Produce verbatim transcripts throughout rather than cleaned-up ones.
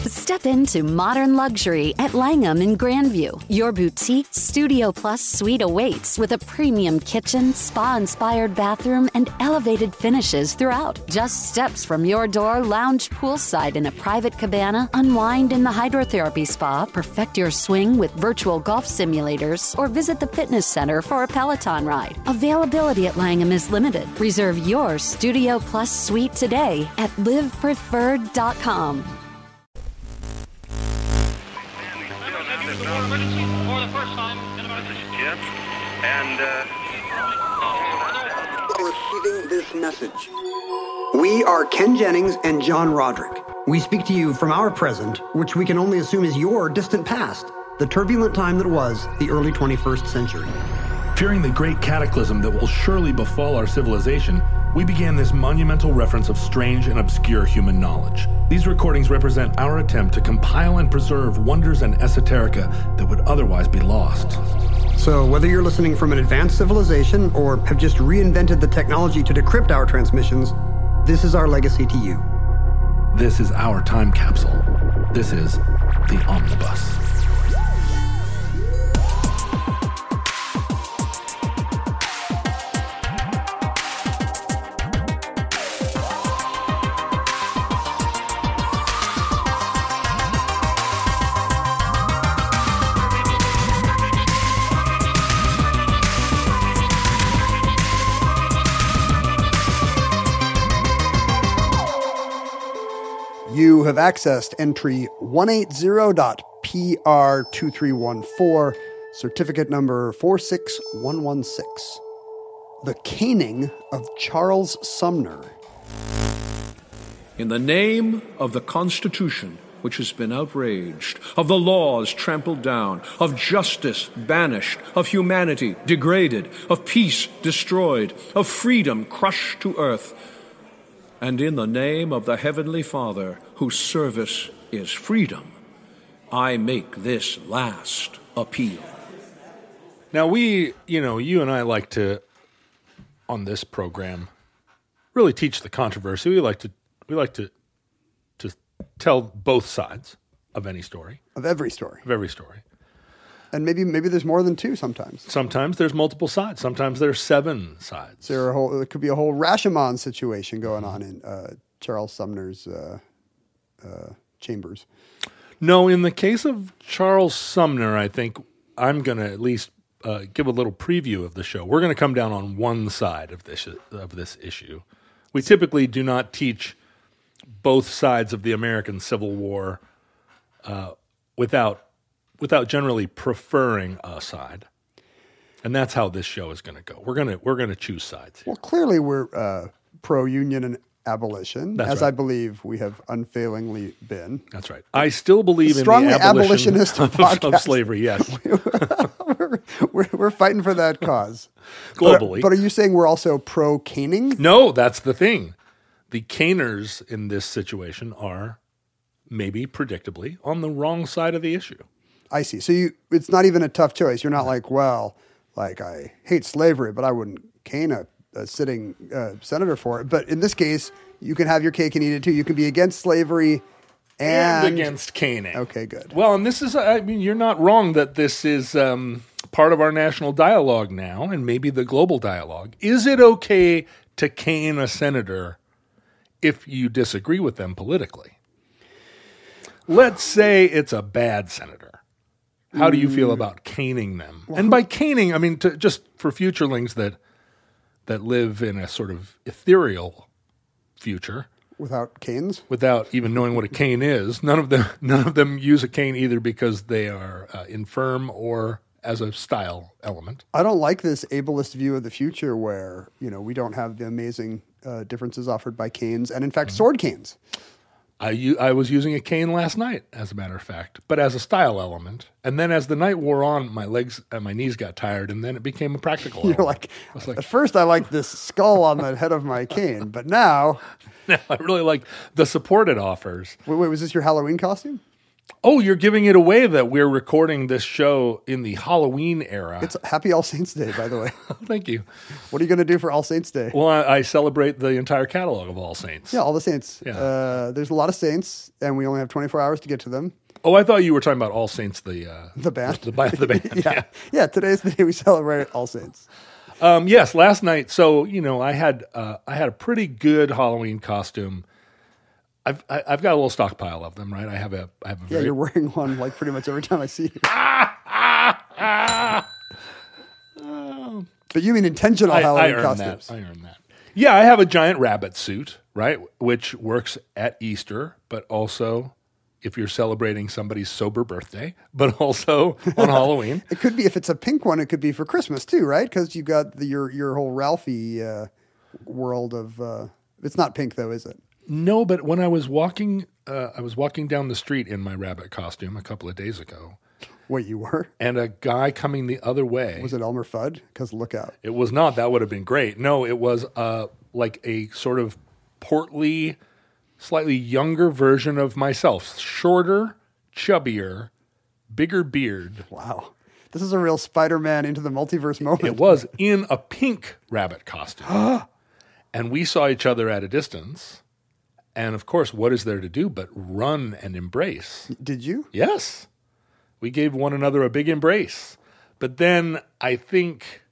Step into modern luxury at Langham in Grandview. Your boutique Studio Plus suite awaits with a premium kitchen, spa-inspired bathroom, and elevated finishes throughout. Just steps from your door, lounge poolside in a private cabana, unwind in the hydrotherapy spa, perfect your swing with virtual golf simulators, or visit the fitness center for a Peloton ride. Availability at Langham is limited. Reserve your Studio Plus suite today at live preferred dot com. For the first time in about This is Jim, and uh... receiving this message. We are Ken Jennings and John Roderick. We speak to you from our present, which we can only assume is your distant past, the turbulent time that was the early twenty-first century. Fearing the great cataclysm that will surely befall our civilization, we began this monumental reference of strange and obscure human knowledge. These recordings represent our attempt to compile and preserve wonders and esoterica that would otherwise be lost. So whether you're listening from an advanced civilization or have just reinvented the technology to decrypt our transmissions, this is our legacy to you. This is our time capsule. This is the Omnibus. You have accessed entry one eighty dot P R two three one four, certificate number four six one one six. The Caning of Charles Sumner. In the name of the Constitution, which has been outraged, of the laws trampled down, of justice banished, of humanity degraded, of peace destroyed, of freedom crushed to earth, and in the name of the Heavenly Father, whose service is freedom, I make this last appeal. Now we, you know, you and I like to, on this program, really teach the controversy. We like to, we like to, to tell both sides of any story. Of every story. Of every story. And maybe maybe there's more than two sometimes. Sometimes there's multiple sides. Sometimes there's seven sides. There, are a whole, there could be a whole Rashomon situation going on in uh, Charles Sumner's uh, uh, chambers. No, in the case of Charles Sumner, I think I'm going to at least uh, give a little preview of the show. We're going to come down on one side of this of this issue. We typically do not teach both sides of the American Civil War uh, without without generally preferring a side, and that's how this show is going to go. We're gonna we're gonna choose sides here. Well, clearly we're uh, pro-union and abolition, That's as right. I believe we have unfailingly been. That's right. I still believe Strongly in the abolition abolitionist of, podcast. of slavery. Yes, we're, we're, we're fighting for that cause. globally. But, but are you saying we're also pro-caning? No, that's the thing. The caners in this situation are maybe predictably on the wrong side of the issue. I see. So you, it's not even a tough choice. You're not like, well, like I hate slavery, but I wouldn't cane a, a sitting uh, senator for it. But in this case, you can have your cake and eat it too. You can be against slavery and, And against caning. Okay, good. Well, and this is, I mean, you're not wrong that this is um, part of our national dialogue now, and maybe the global dialogue. Is it okay to cane a senator if you disagree with them politically? Let's say it's a bad senator. How do you feel about caning them? And by caning, I mean to, just for futurelings that that live in a sort of ethereal future, Without canes? without even knowing what a cane is. None of them, none of them use a cane either because they are uh, infirm or as a style element. I don't like this ableist view of the future where, you know, we don't have the amazing uh, differences offered by canes and, in fact, sword canes. I, u- I was using a cane last night, as a matter of fact, but as a style element. And then as the night wore on, my legs and my knees got tired, and then it became a practical You're element. like, I was like, at first I liked this skull on the head of my cane, but now... no, I really like the support it offers. Wait, wait, was this your Halloween costume? Oh, you're giving it away that we're recording this show in the Halloween era. It's Happy All Saints Day, by the way. Thank you. What are you going to do for All Saints Day? Well, I, I celebrate the entire catalog of All Saints. Yeah, all the saints. Yeah. Uh, there's a lot of saints, and we only have twenty-four hours to get to them. Oh, I thought you were talking about All Saints, the uh, The band. The, the, the band. yeah. yeah. yeah, today's the day we celebrate All Saints. Um, yes, last night. So you know, I had uh, I had a pretty good Halloween costume. I've I, I've got a little stockpile of them, right? I have a I have a Yeah, very you're wearing one like pretty much every time I see you. But you mean intentional I, I Halloween earned costumes? that. I earned that. Yeah, I have a giant rabbit suit, right, which works at Easter, but also if you're celebrating somebody's sober birthday, but also on Halloween. It could be, if it's a pink one, it could be for Christmas too, right? Because you got the, your your whole Ralphie uh, world of. Uh, it's not pink though, is it? No, but when I was walking, uh, I was walking down the street in my rabbit costume a couple of days ago, Wait, you were? and a guy coming the other way. Was it Elmer Fudd? Because look out. It was not. That would have been great. No, it was uh, like a sort of portly, slightly younger version of myself. Shorter, chubbier, bigger beard. Wow. This is a real Spider-Man into the multiverse moment. It was in a pink rabbit costume. And we saw each other at a distance. And of course, what is there to do but run and embrace? Did you? Yes. We gave one another a big embrace. But then I think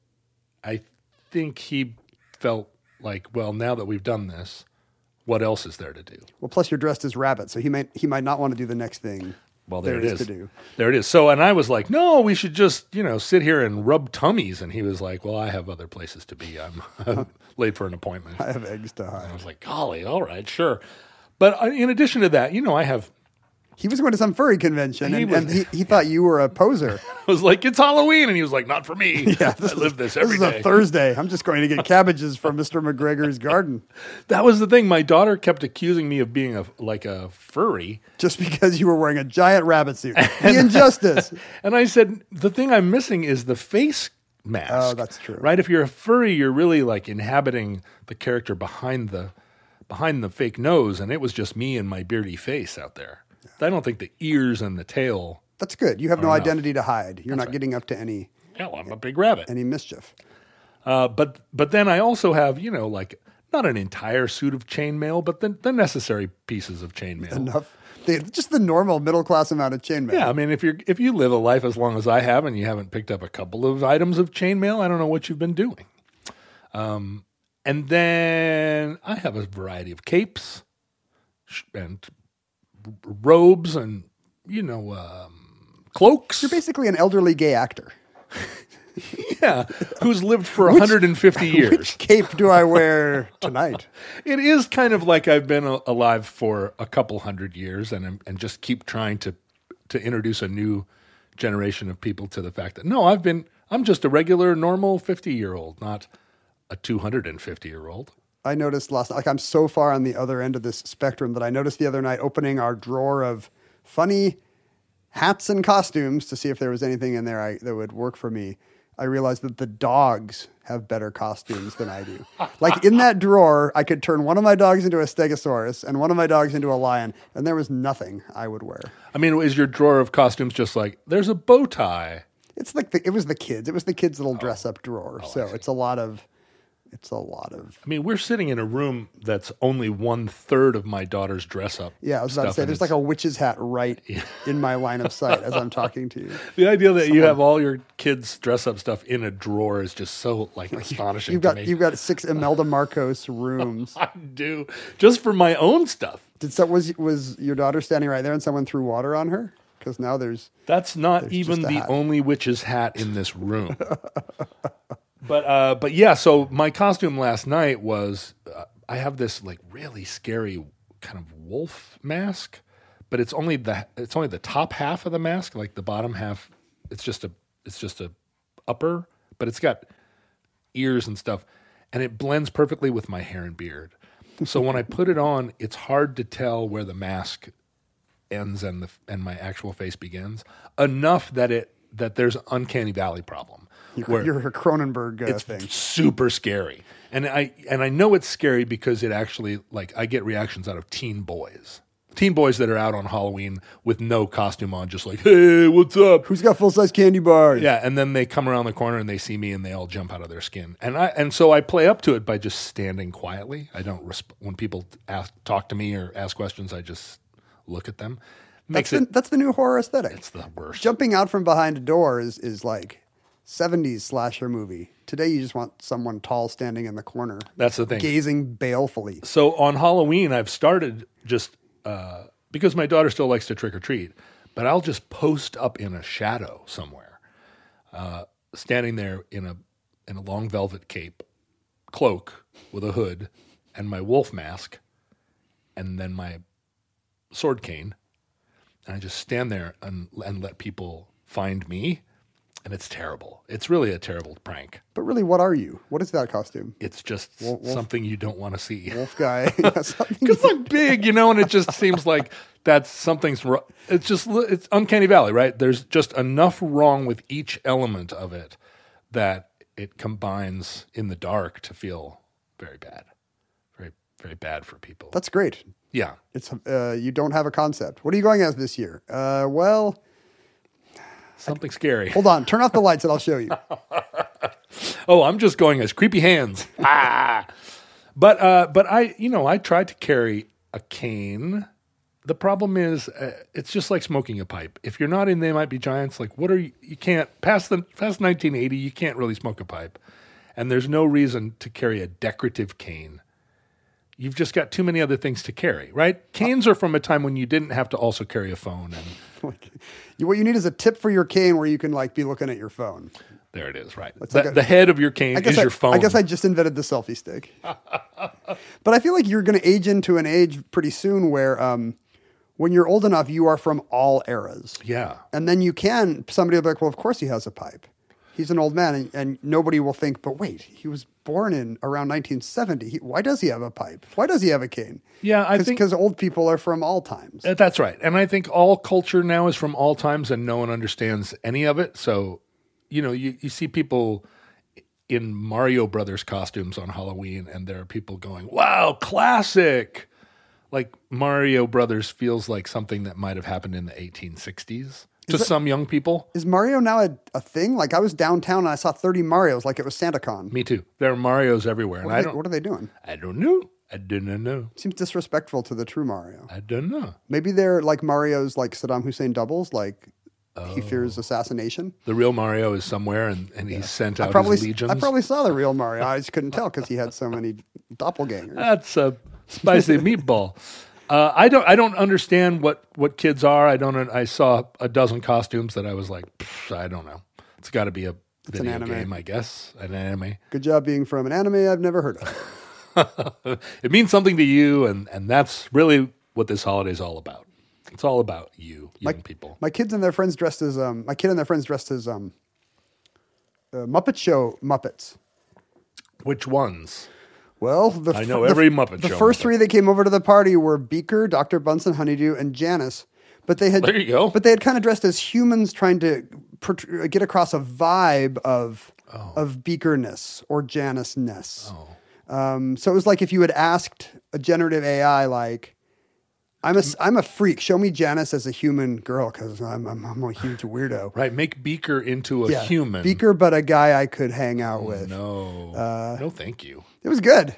I think he felt like, well, now that we've done this, what else is there to do? Well, plus you're dressed as rabbit, so he might he might not want to do the next thing. Well, there, there it is is. to do. There it is. So, and I was like, no, we should just, you know, sit here and rub tummies. And he was like, well, I have other places to be. I'm, I'm late for an appointment. I have eggs to I hide. was like, golly, all right, sure. But uh, in addition to that, you know, I have, He was going to some furry convention, He and, was- and he, he thought you were a poser. I was like, it's Halloween. And he was like, not for me. Yeah, I live this every this is day. a Thursday. I'm just going to get cabbages from Mister McGregor's garden. That was the thing. My daughter kept accusing me of being a like a furry. Just because you were wearing a giant rabbit suit. The injustice. And I said, the thing I'm missing is the face mask. Oh, that's true. Right? If you're a furry, you're really like inhabiting the character behind the behind the fake nose, and it was just me and my beardy face out there. I don't think the ears and the tail. That's good. You have no enough. identity to hide. You're not right. getting up to any Hell, I'm a big rabbit. any mischief. Uh, but but then I also have, you know, like not an entire suit of chainmail, but the, the necessary pieces of chainmail. Enough. The, just the normal middle class amount of chainmail. Yeah, I mean, if you're if you live a life as long as I have and you haven't picked up a couple of items of chainmail, I don't know what you've been doing. Um, and then I have a variety of capes sh- and r- robes and you know um, cloaks. You're basically an elderly gay actor. Yeah, who's lived for one hundred fifty years. Which cape do I wear tonight? It is kind of like I've been a- alive for a couple hundred years, and I'm- and just keep trying to to introduce a new generation of people to the fact that no, I've been I'm just a regular, normal fifty year old, not a two hundred and fifty year old. I noticed last night, like I'm so far on the other end of this spectrum that I noticed the other night opening our drawer of funny hats and costumes to see if there was anything in there I, that would work for me. I realized that the dogs have better costumes than I do. Like in that drawer, I could turn one of my dogs into a stegosaurus and one of my dogs into a lion, and there was nothing I would wear. I mean, is your drawer of costumes just like there's a bow tie? It's like the, it was the kids. It was the kids' little dress up drawer. Oh, so it's a lot of, it's a lot of. I mean, we're sitting in a room that's only one third of my daughter's dress up. Yeah, I was about to stuff, say, and there's like it's- a witch's hat right in my line of sight as I'm talking to you. the idea that you have all your kids' dress up stuff in a drawer is just so like astonishing. You've to got me. you've got six Imelda Marcos rooms. I do just for my own stuff. Did so was was your daughter standing right there and someone threw water on her? Because now there's That's not There's even just a the hat. only witch's hat in this room. but uh, but yeah, so my costume last night was uh, I have this like really scary kind of wolf mask, but it's only the it's only the top half of the mask, like the bottom half. It's just a it's just a upper, but it's got ears and stuff, and it blends perfectly with my hair and beard. So when I put it on, it's hard to tell where the mask ends and the and my actual face begins. Enough that it that there's an uncanny valley problem. your, where your Cronenberg uh, it's thing. super scary, and I and I know it's scary because it actually like I get reactions out of teen boys teen boys that are out on Halloween with no costume on, just like, hey, what's up? Who's got full size candy bars? Yeah, and then they come around the corner and they see me and they all jump out of their skin. And I and so I play up to it by just standing quietly. I don't resp- when people ask, talk to me or ask questions, I just look at them. Makes That's the, it that's the new horror aesthetic. it's the worst. Jumping out from behind a door is, is like seventies slasher movie. Today you just want someone tall standing in the corner. That's the thing. Gazing balefully. So on Halloween, I've started just uh, because my daughter still likes to trick or treat, but I'll just post up in a shadow somewhere, uh, standing there in a in a long velvet cape, cloak with a hood, and my wolf mask, and then my sword cane, and I just stand there and and let people find me, and it's terrible. It's really a terrible prank. But really, what are you? What is that costume? It's just Wolf- wolf- something you don't want to see. Wolf guy. Yeah, something- Because I'm big, you know, and it just seems like that's something's wrong. It's just, it's uncanny valley, right? There's just enough wrong with each element of it that it combines in the dark to feel very bad. Very, very bad for people. That's great. Yeah. It's uh, you don't have a concept. What are you going as this year? Uh, well, Something scary. hold on. Turn off the lights and I'll show you. Oh, I'm just going as creepy hands. ah. But, uh, but I, you know, I tried to carry a cane. The problem is, uh, it's just like smoking a pipe. If you're not in They Might Be Giants, like, what are you? You can't past the past nineteen eighty. You can't really smoke a pipe, and there's no reason to carry a decorative cane. You've just got too many other things to carry, right? Canes are from a time when you didn't have to also carry a phone, and Like, you, what you need is a tip for your cane where you can like be looking at your phone. there it is, right? It's The, like a- the head of your cane I guess is I, your phone. I guess I just invented the selfie stick. But I feel like you're going to age into an age pretty soon where um, when you're old enough, you are from all eras. yeah. And then you can, somebody will be like, well, of course he has a pipe. He's an old man. And, and nobody will think, but wait, he was born in around nineteen seventy. He, why does he have a pipe? Why does he have a cane? Yeah, I Cause, think- Because old people are from all times. Uh, That's right. And I think all culture now is from all times and no one understands any of it. So, you know, you, you see people in Mario Brothers costumes on Halloween and there are people going, wow, classic. Like Mario Brothers feels like something that might have happened in the eighteen sixties to that- some young people. Is Mario now a, a thing? Like I was downtown and I saw thirty Marios like it was SantaCon. Me too. There are Marios everywhere. And What I are, they, don't, what are they doing? I don't know. I do not know. Seems disrespectful to the true Mario. I don't know. Maybe they're like Mario's like Saddam Hussein doubles, like he fears assassination. The real Mario is somewhere and, and he's sent out I probably his legions. I probably saw the real Mario. I just couldn't tell because he had so many doppelgangers. That's a spicy meatball. Uh, I don't. I don't understand what, what kids are. I don't. I saw a dozen costumes that I was like, "Pfft, I don't know. It's got to be a video anime. game, I guess. An anime. Good job being from an anime I've never heard of. It means something to you, and and that's really what this holiday is all about. It's all about you, young people. My kids and their friends dressed as um. My kid and their friends dressed as um. Uh, Muppet Show Muppets. Which ones? Well, the I know the- every Muppet The Show first Muppet. three that came over to the party were Beaker, Doctor Bunsen Honeydew, and Janice. But they had There you go. But they had kind of dressed as humans, trying to portray, get across a vibe of Oh. of Beakerness or Janice-ness. Um, so it was like if you had asked a generative A I, like, "I'm a I'm a freak. Show me Janice as a human girl because I'm, I'm I'm a huge weirdo." Right. Make Beaker into a Yeah, human. Beaker, but a guy I could hang out with. No. Uh, no, thank you. It was good.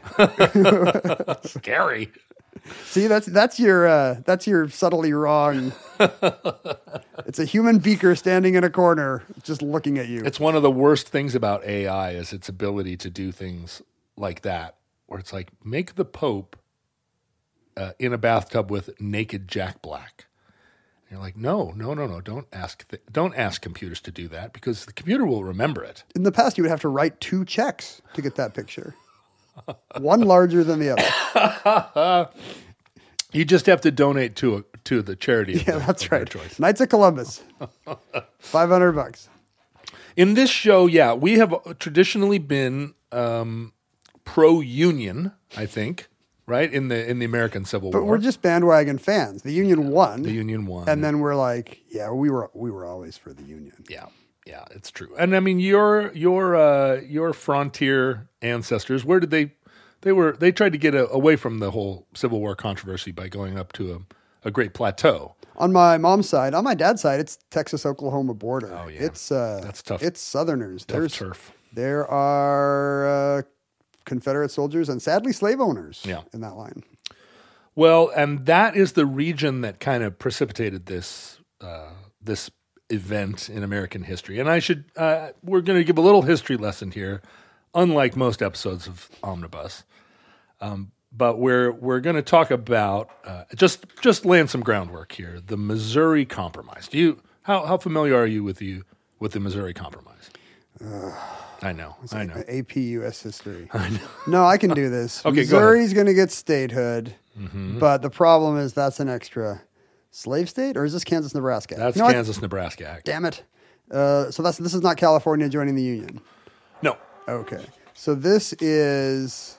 Scary. See, that's that's your uh, that's your subtly wrong. It's a human beaker standing in a corner, just looking at you. It's one of the worst things about A I is its ability to do things like that, where it's like make the Pope uh, in a bathtub with naked Jack Black. And you're like, no, no, no, no! Don't ask, th- don't ask computers to do that because the computer will remember it. In the past, you would have to write two checks to get that picture, one larger than the other. You just have to donate to a, to the charity. Of Yeah, the, that's of their right. choice. Knights of Columbus, five hundred bucks. In this show, yeah, we have traditionally been um, pro-union, I think, right in the in the American Civil But War. we're just bandwagon fans. The Union won. the Union won, and then we're like, yeah, we were we were always for the Union. yeah, yeah, it's true. And I mean, your your uh, your frontier ancestors, where did they? They were they tried to get a, away from the whole Civil War controversy by going up to a great plateau. On my mom's side, on my dad's side, it's Texas-Oklahoma border. Oh, yeah. It's, uh, That's tough. It's Southerners. Tough There's, turf. There are uh, Confederate soldiers and sadly slave owners Yeah. in that line. Well, and that is the region that kind of precipitated this uh, this event in American history. And I should uh, we're going to give a little history lesson here, unlike most episodes of Omnibus. Um, but we're we're going to talk about uh, just just laying some groundwork here. The Missouri Compromise. Do you how how familiar are you with the with the Missouri Compromise? Uh, I know, I know. A P U S history. I know. No, I can do this. Okay, go Missouri's going to get statehood, mm-hmm. but the problem is that's an extra slave state, or is this Kansas, Nebraska? That's you know Kansas, what? Nebraska Act. Damn it! Uh, so that's this is not California joining the Union. No. Okay, so this is.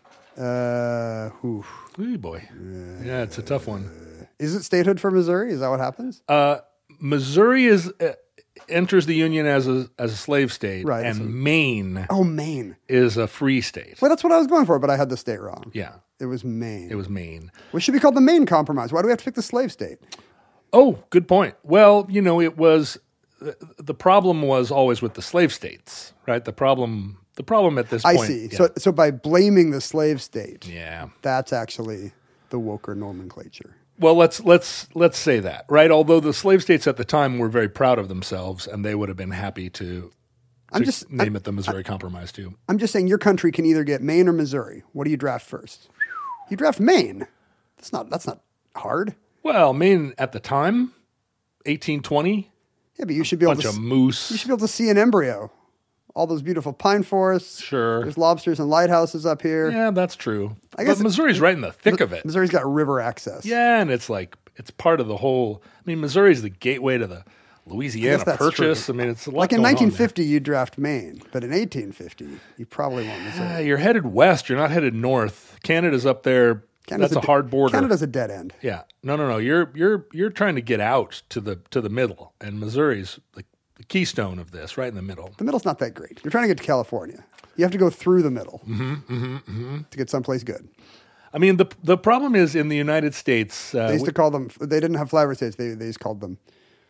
Uh, whew. Ooh, boy. Uh, yeah, it's a tough one. Is it statehood for Missouri? Is that what happens? Uh, Missouri is. Uh, enters the Union as a as a slave state, right, and so, Maine oh, Maine is a free state. Well, that's what I was going for, but I had the state wrong. Yeah. It was Maine. It was Maine. Which should be called the Maine Compromise. Why do we have to pick the slave state? Oh, good point. Well, you know, it was, the problem was always with the slave states, right? The problem the problem at this I point. I see. Yeah. So, so by blaming the slave state, yeah, that's actually the woker nomenclature. Well, let's let's let's say that, right? Although the slave states at the time were very proud of themselves, and they would have been happy to, to I'm just, name I'm, it the Missouri Compromise too. I'm just saying your country can either get Maine or Missouri. What do you draft first? You draft Maine. That's not that's not hard. Well, Maine at the time, eighteen twenty. Yeah, but you should be able bunch to of moose. You should be able to see an embryo. All those beautiful pine forests. Sure. There's lobsters and lighthouses up here. Yeah, that's true. I guess but Missouri's right in the thick of it. Missouri's got river access. Yeah, and it's like it's part of the whole. I mean, Missouri's the gateway to the Louisiana Purchase. True. I mean, it's a lot like in going nineteen fifty, you draft Maine, but in eighteen fifty, you probably want Missouri. Uh, you're headed west. You're not headed north. Canada's up there. Canada's That's a, a hard border. Canada's a dead end. Yeah. No, no, no. You're you're you're trying to get out to the to the middle, and Missouri's like the keystone of this, right in the middle. The middle's not that great. You're trying to get to California. You have to go through the middle mm-hmm, mm-hmm, mm-hmm. to get someplace good. I mean, the the problem is in the United States. Uh, they used we, to call them. They didn't have flyover states. They they just called them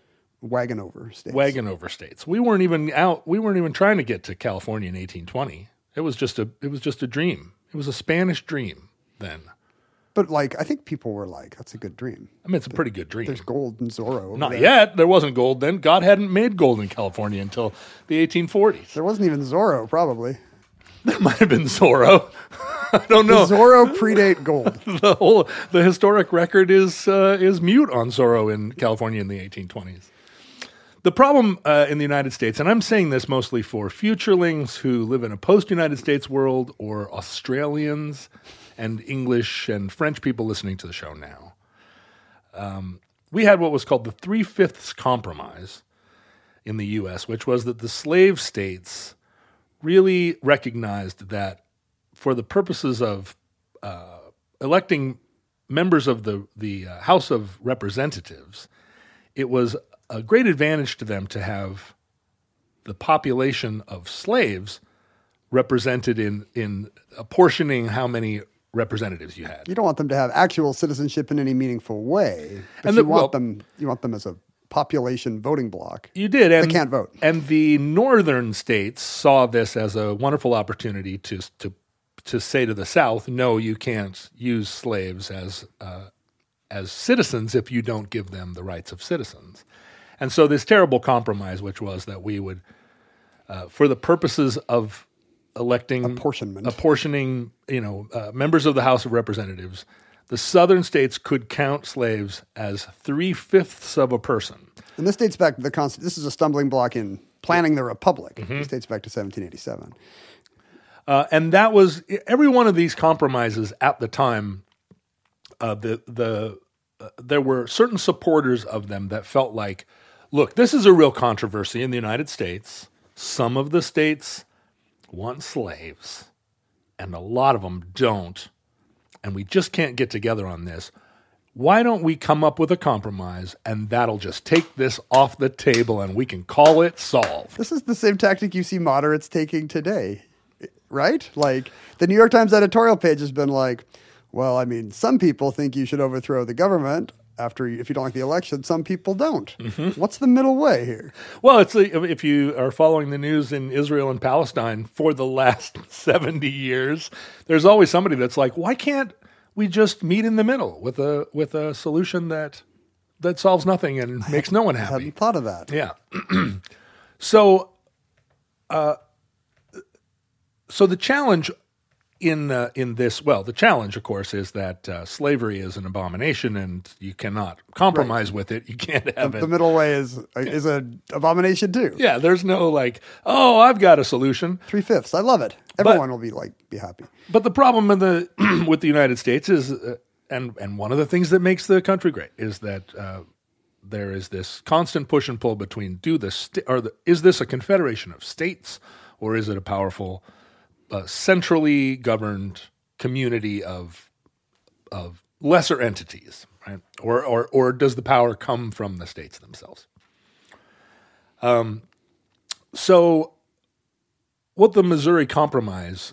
wagon over states. Wagon over states. We weren't even out. We weren't even trying to get to California in eighteen twenty. It was just a. It was just a dream. It was a Spanish dream then. But like, I think people were like, "That's a good dream." I mean, it's a pretty good dream. There's gold in Zorro. Over Not there. yet. There wasn't gold then. God hadn't made gold in California until the eighteen forties. There wasn't even Zorro, probably. There might have been Zorro. I don't know. Does Zorro predate gold? the whole the historic record is uh, is mute on Zorro in California in the eighteen twenties. The problem uh, in the United States, and I'm saying this mostly for futurelings who live in a post-United States world or Australians and English and French people listening to the show now. Um, we had what was called the Three-Fifths Compromise in the U S, which was that the slave states really recognized that for the purposes of uh, electing members of the, the uh, House of Representatives, it was a great advantage to them to have the population of slaves represented in, in apportioning how many representatives you had. You don't want them to have actual citizenship in any meaningful way, but And you the- want well- them. You want them as a population voting block. You did, and They can't vote. And the northern states saw this as a wonderful opportunity to to to say to the South, "No, you can't use slaves as uh, as citizens if you don't give them the rights of citizens." And so, this terrible compromise, which was that we would, uh, for the purposes of electing Apportionment. apportioning, you know, uh, members of the House of Representatives, the southern states could count slaves as three-fifths of a person. And this dates back to the Constitution. This is a stumbling block in planning the Republic. Mm-hmm. This dates back to seventeen eighty-seven. Uh, and that was every one of these compromises at the time. Uh, the the uh, there were certain supporters of them that felt like, look, this is a real controversy in the United States. Some of the states want slaves, and a lot of them don't. And we just can't get together on this. Why don't we come up with a compromise, and that'll just take this off the table, and we can call it solved. This is the same tactic you see moderates taking today, right? Like the New York Times editorial page has been like, well, I mean, some people think you should overthrow the government. after you, if you don't like the election, some people don't. Mm-hmm. What's the middle way here? Well, it's a, if you are following the news in Israel and Palestine for the last seventy years, there's always somebody that's like, why can't we just meet in the middle with a with a solution that that solves nothing and makes no one I happy? hadn't thought of that. Yeah. so, uh, so the challenge in uh, in this, well, the challenge, of course, is that uh, slavery is an abomination, and you cannot compromise Right. with it. You can't have The, it. the middle way is is an abomination too. Yeah, there's no like, oh, I've got a solution. Three fifths. I love it. Everyone will be like be happy. But the problem with the with the United States is, uh, and and one of the things that makes the country great is that uh, there is this constant push and pull between do the st- or the, is this a confederation of states or is it a powerful uh, centrally governed community of of lesser entities, right? Or or or does the power come from the states themselves? Um, so. What the Missouri Compromise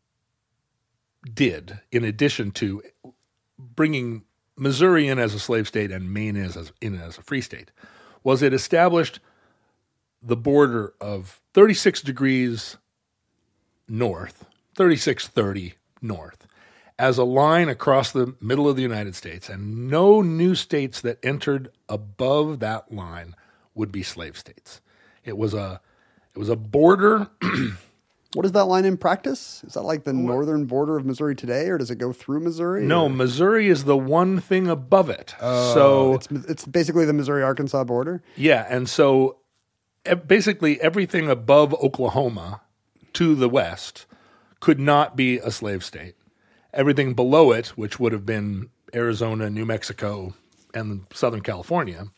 did, in addition to bringing Missouri in as a slave state and Maine as, as in as a free state, was it established the border of thirty-six degrees north, thirty-six thirty north, as a line across the middle of the United States, and no new states that entered above that line would be slave states. It was a it was a border. What is that line in practice? Is that like the northern border of Missouri today, or does it go through Missouri? No, or? Missouri is the one thing above it. Oh, so it's it's basically the Missouri-Arkansas border. yeah, and so e- basically everything above Oklahoma to the west could not be a slave state. Everything below it, which would have been Arizona, New Mexico, and Southern California,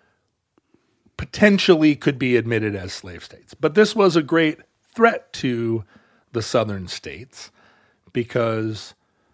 potentially could be admitted as slave states. But this was a great threat to the southern states because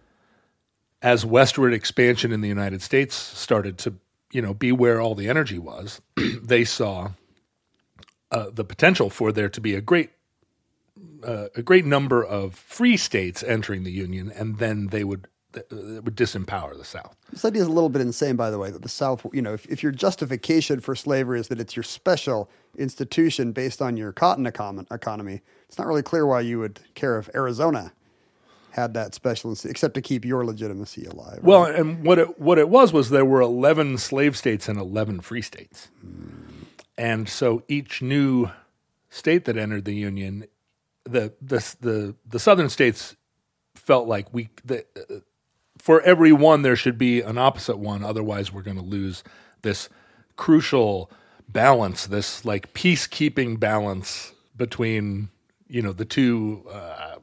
as westward expansion in the United States started to, you know, be where all the energy was, they saw uh, the potential for there to be a great uh, a great number of free states entering the Union, and then they would uh, would disempower the South. This idea is a little bit insane, by the way, that the South, you know, if, if your justification for slavery is that it's your special institution based on your cotton econ- economy, it's not really clear why you would care if Arizona had that special, inst- except to keep your legitimacy alive. Right? Well, and what it what it was was there were eleven slave states and eleven free states, mm. and so each new state that entered the Union, the the the, the southern states felt like we. The, uh, For every one, there should be an opposite one. Otherwise, we're going to lose this crucial balance, this like peacekeeping balance between, you know, the two uh,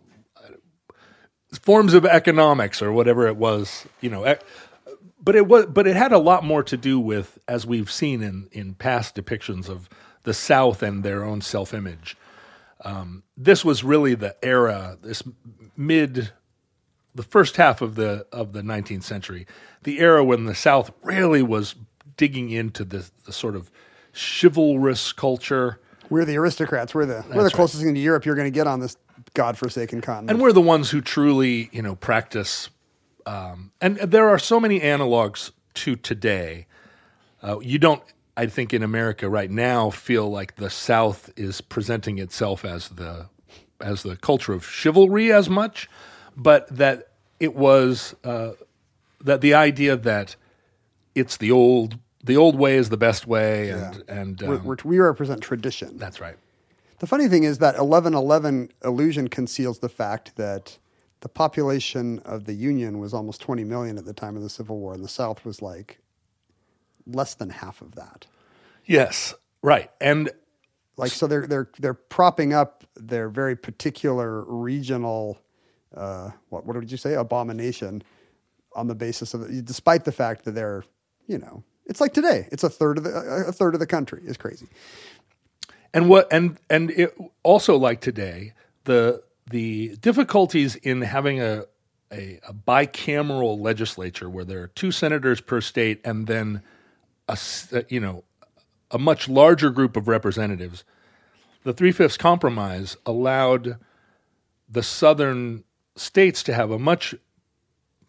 forms of economics or whatever it was, you know. But it was, but it had a lot more to do with, as we've seen in in past depictions of the South and their own self-image. Um, this was really the era, this mid. The first half of the of the nineteenth century, the era when the South really was digging into the, the sort of chivalrous culture. We're the aristocrats. We're the we're the right. closest thing to Europe you're going to get on this godforsaken continent. And we're the ones who truly, you know, practice. Um, and there are so many analogs to today. Uh, you don't, I think, in America right now, feel like the South is presenting itself as the as the culture of chivalry as much. But that it was uh, that the idea that it's the old the old way is the best way, and Yeah. and We're, um, we're, we represent tradition. that's right. The funny thing is that eleven eleven illusion conceals the fact that the population of the Union was almost twenty million at the time of the Civil War, and the South was like less than half of that. Yes, right, and Like so, they're they're they're propping up their very particular regional. Uh, what what did you say? Abomination, on the basis of it, despite the fact that they're, you know, it's like today. It's a third of the a third of the country. It's crazy. And what and and it also like today, the the difficulties in having a, a a bicameral legislature where there are two senators per state and then a s- you know a much larger group of representatives. The Three-Fifths Compromise allowed the southern states to have a much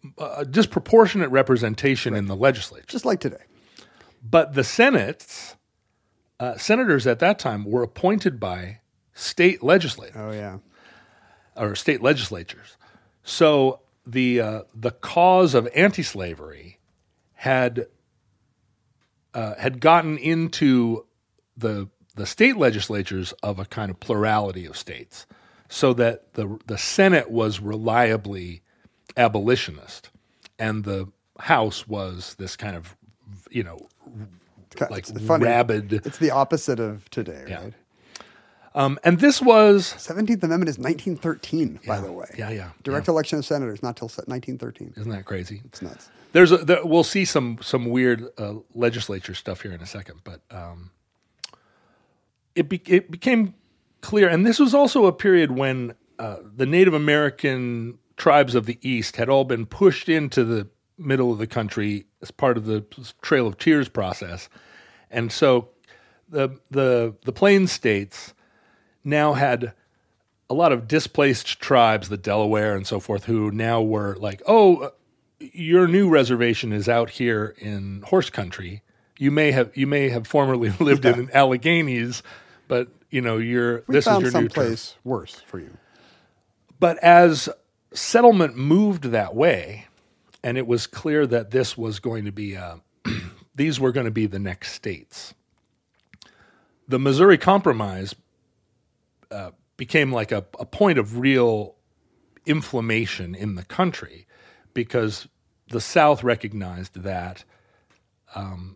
a disproportionate representation in the legislature. Just like today. But the Senate's uh, senators at that time were appointed by state legislators. Oh, yeah. Or state legislatures. So the uh, the cause of anti-slavery had uh, had gotten into the the state legislatures of a kind of plurality of states, so that the the Senate was reliably abolitionist, and the House was this kind of, you know, like it's funny. rabid. It's the opposite of today, Yeah. right? Um, and this was seventeenth Amendment is nineteen thirteen, by Yeah. the way. Yeah, yeah, Direct yeah. election of senators, not till nineteen thirteen. Isn't that crazy? It's nuts. There's a, there, we'll see some some weird uh, legislature stuff here in a second, but um, it be, it became clear, and this was also a period when uh, the Native American tribes of the East had all been pushed into the middle of the country as part of the Trail of Tears process, and so the the the Plains states now had a lot of displaced tribes, the Delaware and so forth, who now were like, oh, your new reservation is out here in horse country. You may have you may have formerly lived Yeah. in Alleghenies, but you know you're We this is found your new turf. someplace worse for you. But as settlement moved that way, and it was clear that this was going to be uh, these were going to be the next states. The Missouri Compromise uh, became like a, a point of real inflammation in the country, because the South recognized that um,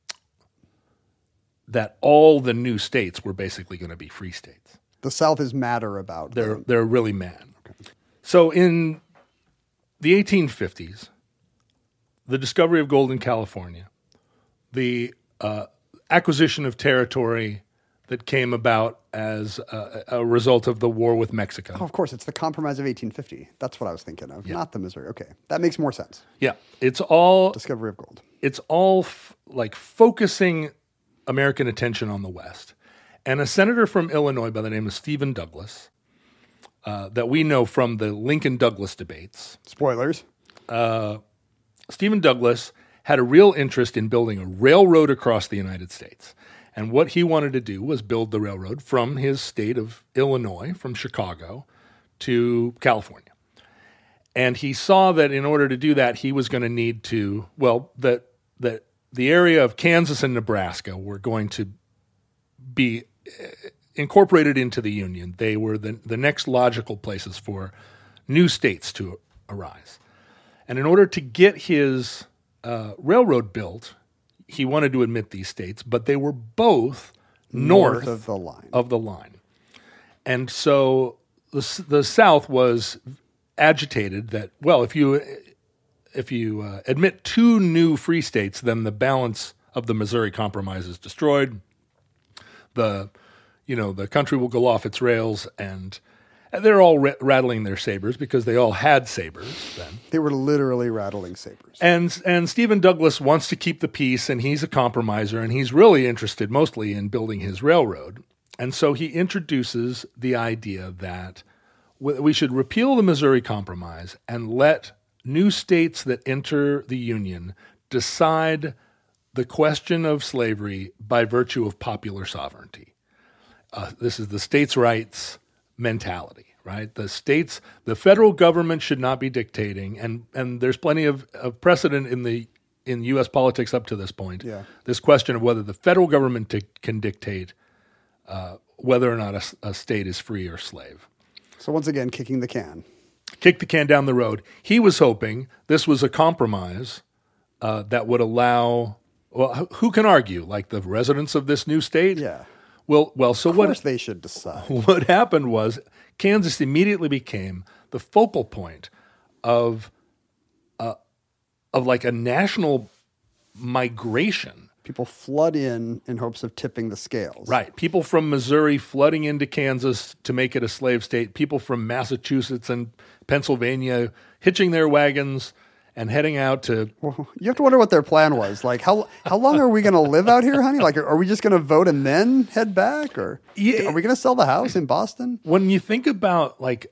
that all the new states were basically going to be free states. The South is madder about They're them. they're really mad. So in the eighteen fifties, the discovery of gold in California, the uh, acquisition of territory that came about as a, a result of the war with Mexico. Oh, of course, it's the Compromise of eighteen fifty. That's what I was thinking of, not the Missouri. Okay, that makes more sense. Yeah, it's all Discovery of gold. it's all f- like focusing American attention on the West. And a senator from Illinois by the name of Stephen Douglas, uh, that we know from the Lincoln-Douglas debates, Spoilers. Stephen Douglas had a real interest in building a railroad across the United States. And what he wanted to do was build the railroad from his state of Illinois, from Chicago, to California. And he saw that in order to do that, he was going to need to, well, that that the area of Kansas and Nebraska were going to be uh, incorporated into the Union. They were the, the next logical places for new states to arise. And in order to get his uh, railroad built, he wanted to admit these states, but they were both north, North of the line. Of the line. And so the, the South was agitated that, well, if you if you uh, admit two new free states, then the balance of the Missouri Compromise is destroyed. The you know the country will go off its rails, and they're all r- rattling their sabers because they all had sabers then. They were literally rattling sabers. And and Stephen Douglas wants to keep the peace, and he's a compromiser, and he's really interested mostly in building his railroad. And so he introduces the idea that w- we should repeal the Missouri Compromise and let new states that enter the Union decide the question of slavery by virtue of popular sovereignty. Uh, this is the states' rights mentality. Right, the states, the federal government should not be dictating, and, and there's plenty of, of precedent in the in U S politics up to this point. Yeah. This question of whether the federal government di- can dictate uh, whether or not a, a state is free or slave. So once again, kicking the can. Kick the can down the road. He was hoping this was a compromise uh, that would allow. Well, who can argue? Like the residents of this new state. Yeah. Well, well. So Of what? course they should decide. What happened was Kansas immediately became the focal point of uh, of like a national migration. People flood in in hopes of tipping the scales. Right. People from Missouri flooding into Kansas to make it a slave state. People from Massachusetts and Pennsylvania hitching their wagons and heading out to. Well, you have to wonder what their plan was. Like, how how long are we going to live out here, honey? Like, are, are we just going to vote and then head back? Or Yeah. are we going to sell the house in Boston? When you think about like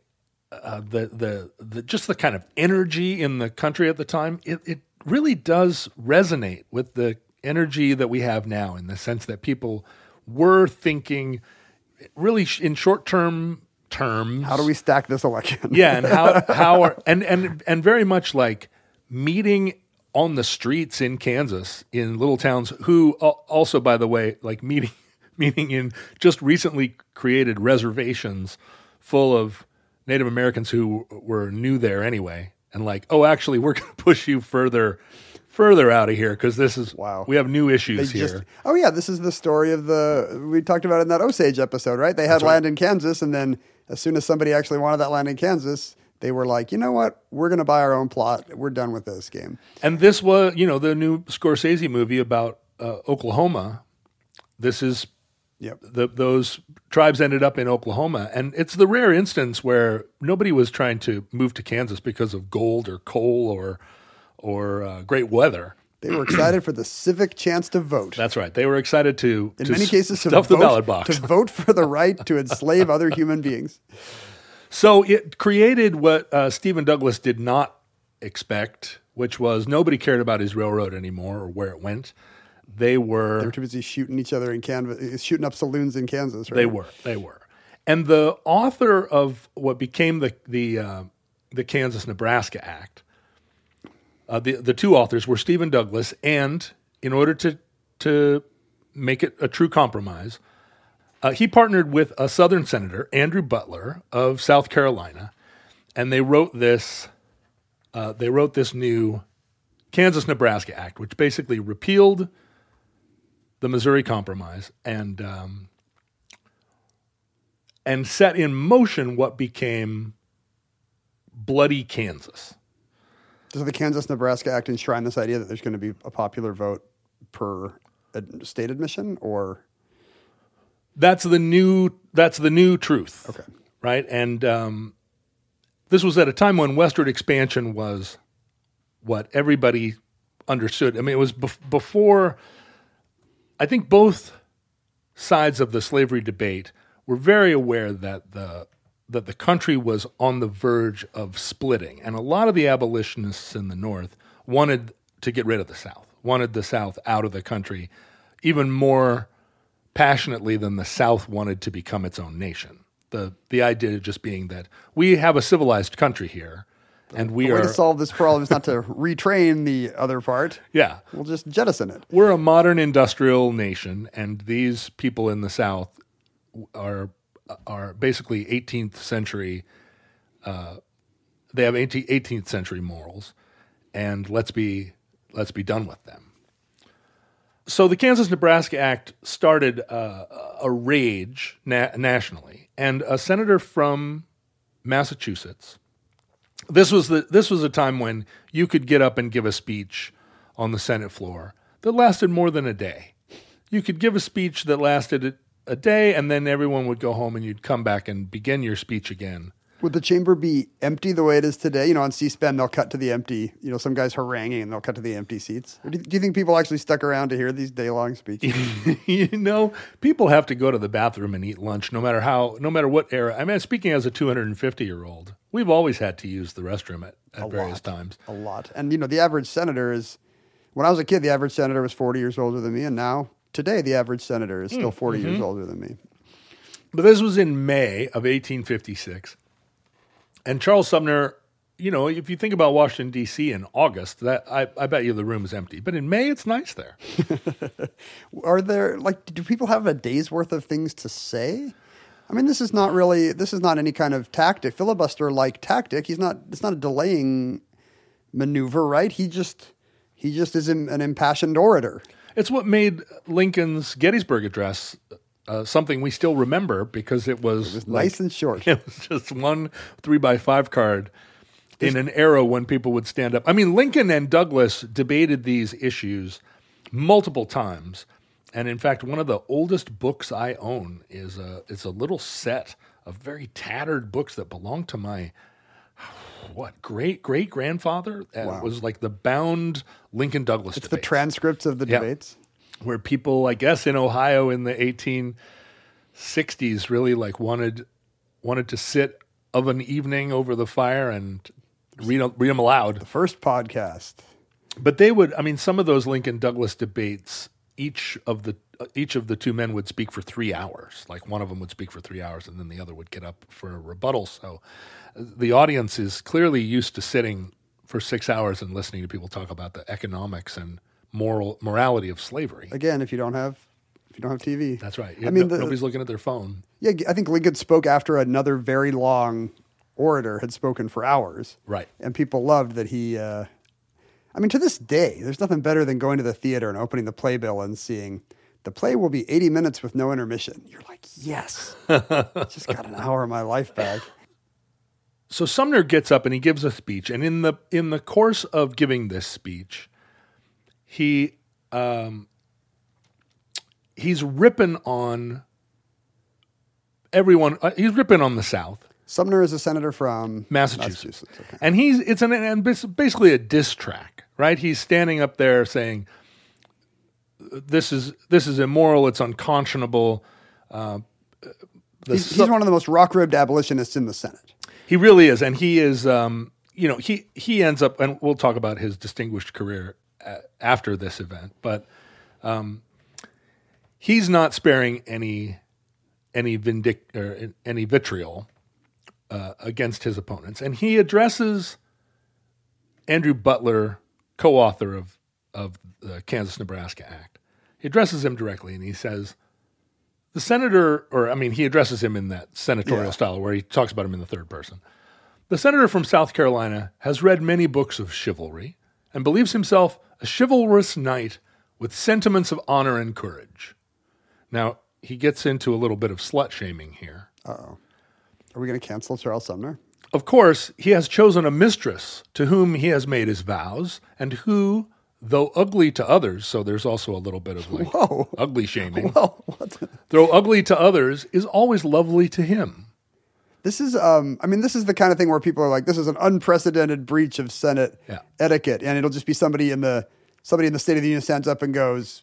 uh, the, the the just the kind of energy in the country at the time, it, it really does resonate with the energy that we have now, in the sense that people were thinking really sh- in short-term terms. How do we stack this election? Yeah, and how how are, and and and very much like meeting on the streets in Kansas, in little towns, who also, by the way, like meeting meeting in just recently created reservations full of Native Americans who were new there anyway, and like, oh, actually, we're going to push you further further out of here because this is wow. We have new issues They here. just, oh yeah, this is the story of the we talked about it in that Osage episode, right? They had That's land right. in Kansas, and then as soon as somebody actually wanted that land in Kansas, they were like, you know what? We're going to buy our own plot. We're done with this game. And this was, you know, the new Scorsese movie about uh, Oklahoma. This is Yep. the, those tribes ended up in Oklahoma, and it's the rare instance where nobody was trying to move to Kansas because of gold or coal or or uh, great weather. They were excited for the civic chance to vote. That's right. They were excited to in to many cases to stuff vote, the ballot box. to vote for the right to enslave other human beings. So it created what uh, Stephen Douglas did not expect, which was nobody cared about his railroad anymore or where it went. They were They were too busy shooting each other in Kansas, shooting up saloons in Kansas. Right? They were. They were. And the author of what became the the uh, the Kansas-Nebraska Act, uh, the the two authors were Stephen Douglas, and in order to to make it a true compromise, uh, he partnered with a Southern senator, Andrew Butler of South Carolina, and they wrote this. Uh, they wrote this new Kansas-Nebraska Act, which basically repealed the Missouri Compromise and um, and set in motion what became bloody Kansas. Does the Kansas-Nebraska Act enshrine this idea that there's going to be a popular vote per ad- state admission, or That's the new. That's the new truth. Okay. Right, and um, this was at a time when westward expansion was what everybody understood. I mean, it was bef- before. I think both sides of the slavery debate were very aware that the that the country was on the verge of splitting, and a lot of the abolitionists in the North wanted to get rid of the South, wanted the South out of the country, even more passionately than the South wanted to become its own nation. The the idea just being that we have a civilized country here, and we the way are to solve this problem is not to retrain the other part. yeah. We'll just jettison it. We're a modern industrial nation, and these people in the South are are basically eighteenth century. Uh, they have eighteenth century morals, and let's be let's be done with them. So the Kansas-Nebraska Act started uh, a rage na- nationally, and a senator from Massachusetts. This was the this was a time when you could get up and give a speech on the Senate floor that lasted more than a day. You could give a speech that lasted a day, and then everyone would go home, and you'd come back and begin your speech again. Would the chamber be empty the way it is today? You know, on C-SPAN, they'll cut to the empty, you know, some guys haranguing, and they'll cut to the empty seats. Or do, you, do you think people actually stuck around to hear these day-long speeches? You know, people have to go to the bathroom and eat lunch, no matter how, no matter what era. I mean, speaking as a two hundred fifty-year-old, we've always had to use the restroom at, at A various lot. times. A lot. And, you know, the average senator is, when I was a kid, the average senator was forty years older than me, and now, today, the average senator is still forty mm-hmm. years older than me. But this was in May of eighteen fifty-six. And Charles Sumner, you know, if you think about Washington, D C in August, that I, I bet you the room is empty. But in May, it's nice there. Are there, like, do people have a day's worth of things to say? I mean, this is not really, this is not any kind of tactic, filibuster-like tactic. He's not, it's not a delaying maneuver, right? He just, he just is an, an impassioned orator. It's what made Lincoln's Gettysburg Address uh, something we still remember, because it was, It was like, nice and short. It was just one three by five card in an era when people would stand up. I mean, Lincoln and Douglas debated these issues multiple times. And in fact, one of the oldest books I own is a, it's a little set of very tattered books that belong to my, what, great-great-grandfather? Uh, Wow. It was like the bound Lincoln-Douglas It's the debates. transcripts of the Yeah. debates. Where people, I guess, in Ohio in the eighteen sixties really like wanted wanted to sit of an evening over the fire and read, read them aloud. The first podcast. But they would, I mean, some of those Lincoln Douglas debates, each of the each of the two men would speak for three hours. Like one of them would speak for three hours and then the other would get up for a rebuttal. So the audience is clearly used to sitting for six hours and listening to people talk about the economics and moral morality of slavery. Again, if you don't have if you don't have T V. That's right. I mean, no, the, nobody's looking at their phone. Yeah, I think Lincoln spoke after another very long orator had spoken for hours. Right. And people loved that he, uh, I mean, to this day, there's nothing better than going to the theater and opening the playbill and seeing the play will be eighty minutes with no intermission. You're like, yes, just got an hour of my life back. So Sumner gets up and he gives a speech, and in the in the course of giving this speech, he um, he's ripping on everyone. Uh, he's ripping on the South. Sumner is a senator from Massachusetts, Massachusetts. Okay. and he's it's an and basically a diss track, right? He's standing up there saying, "This is this is immoral. It's unconscionable." Uh, the He's, su- he's one of the most rock-ribbed abolitionists in the Senate. He really is, and he is. Um, you know, he he ends up, and we'll talk about his distinguished career uh, after this event. But um, he's not sparing any any vindic or any vitriol uh, against his opponents, and he addresses Andrew Butler, co-author of of the Kansas-Nebraska Act. He addresses him directly, and he says, the senator, or I mean, he addresses him in that senatorial Yeah. style where he talks about him in the third person. The senator from South Carolina has read many books of chivalry and believes himself a chivalrous knight with sentiments of honor and courage. Now, he gets into a little bit of slut-shaming here. Uh-oh. Are we going to cancel Charles Sumner? Of course, he has chosen a mistress to whom he has made his vows and who, though ugly to others, so there's also a little bit of like Whoa. ugly shaming, Well, what? though ugly to others, is always lovely to him. This is, um, I mean, this is the kind of thing where people are like, this is an unprecedented breach of Senate Yeah. etiquette. And it'll just be somebody in the, somebody in the State of the Union stands up and goes,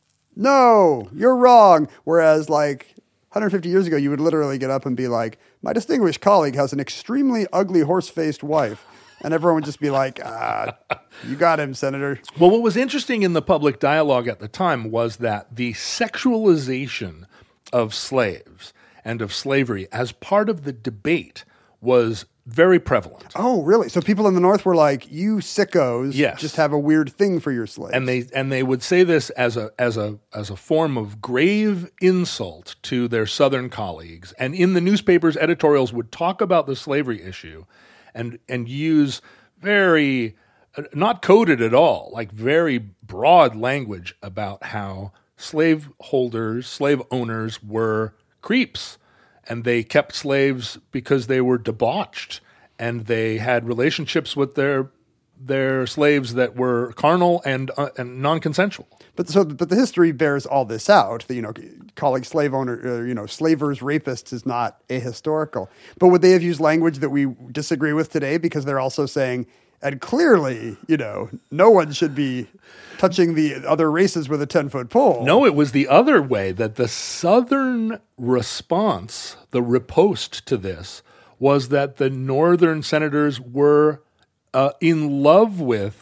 no, you're wrong. Whereas like one hundred fifty years ago, you would literally get up and be like, my distinguished colleague has an extremely ugly horse-faced wife. And everyone would just be like, ah, you got him, Senator. Well, what was interesting in the public dialogue at the time was that the sexualization of slaves and of slavery as part of the debate was very prevalent. Oh, really? So people in the North were like, you sickos Yes. just have a weird thing for your slaves. And they and they would say this as a as a as a form of grave insult to their Southern colleagues. And in the newspapers, editorials would talk about the slavery issue and and use very uh, not coded at all, like very broad language about how slave holders, slave owners were creeps, and they kept slaves because they were debauched, and they had relationships with their their slaves that were carnal and uh, and non-consensual. But so, but the history bears all this out. That, you know, calling slave owner, uh, you know, slavers rapists is not ahistorical. But would they have used language that we disagree with today? Because they're also saying, and clearly, you know, no one should be touching the other races with a ten-foot pole. No, it was the other way, that the Southern response, the riposte to this, was that the Northern senators were uh, in love with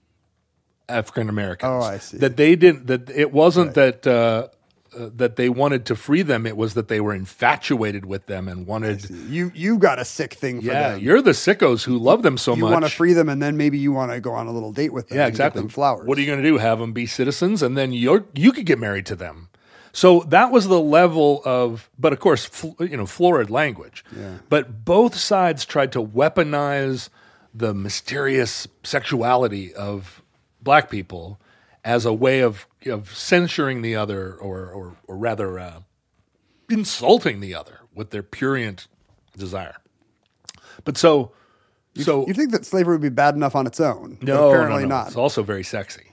African Americans. Oh, I see. That they didn't. That it wasn't that uh, uh, that they wanted to free them. It was that they were infatuated with them and wanted. You you got a sick thing for Yeah, them. you're the sickos who love them so you much. want to free them, and then maybe you want to go on a little date with them. Yeah, and give exactly. them flowers. What are you going to do? Have them be citizens, and then you you could get married to them. So that was the level of, but of course, fl- you know, florid language. Yeah. But both sides tried to weaponize the mysterious sexuality of black people as a way of of censuring the other, or or, or rather, uh, insulting the other with their prurient desire. But so, so You think that slavery would be bad enough on its own? but no, apparently no, no. not. It's also very sexy.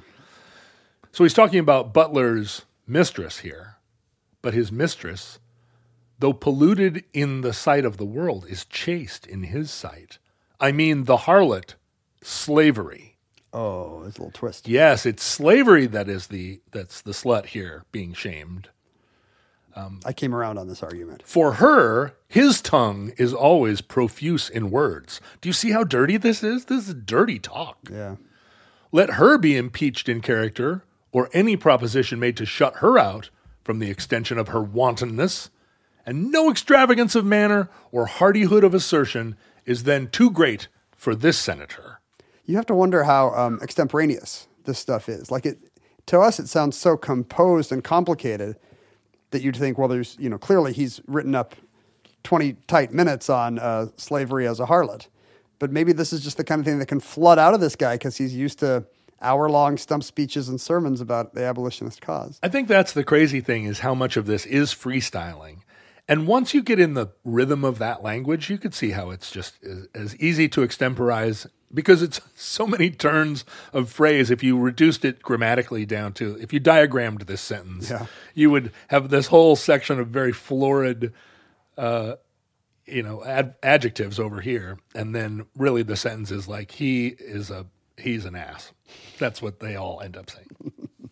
So he's talking about Butler's mistress here, but his mistress, though polluted in the sight of the world, is chaste in his sight. I mean, the harlot, slavery. Oh, there's a little twist. Yes, it's slavery that is the that's the slut here being shamed. I came around on this argument. For her, his tongue is always profuse in words. Do you see how dirty this is? This is dirty talk. Yeah. Let her be impeached in character, or any proposition made to shut her out from the extension of her wantonness, and no extravagance of manner or hardihood of assertion is then too great for this senator. You have to wonder how um, extemporaneous this stuff is. Like it, to us, it sounds so composed and complicated that you'd think, well, there's, you know, clearly he's written up twenty tight minutes on uh, slavery as a harlot. But maybe this is just the kind of thing that can flood out of this guy because he's used to hour-long stump speeches and sermons about the abolitionist cause. I think that's the crazy thing, is how much of this is freestyling. And once you get in the rhythm of that language, you could see how it's just as, as easy to extemporize, because it's so many turns of phrase. If you reduced it grammatically down to, if you diagrammed this sentence, yeah. you would have this whole section of very florid, uh, you know, ad- adjectives over here. And then really the sentence is like, he is a, he's an ass. That's what they all end up saying.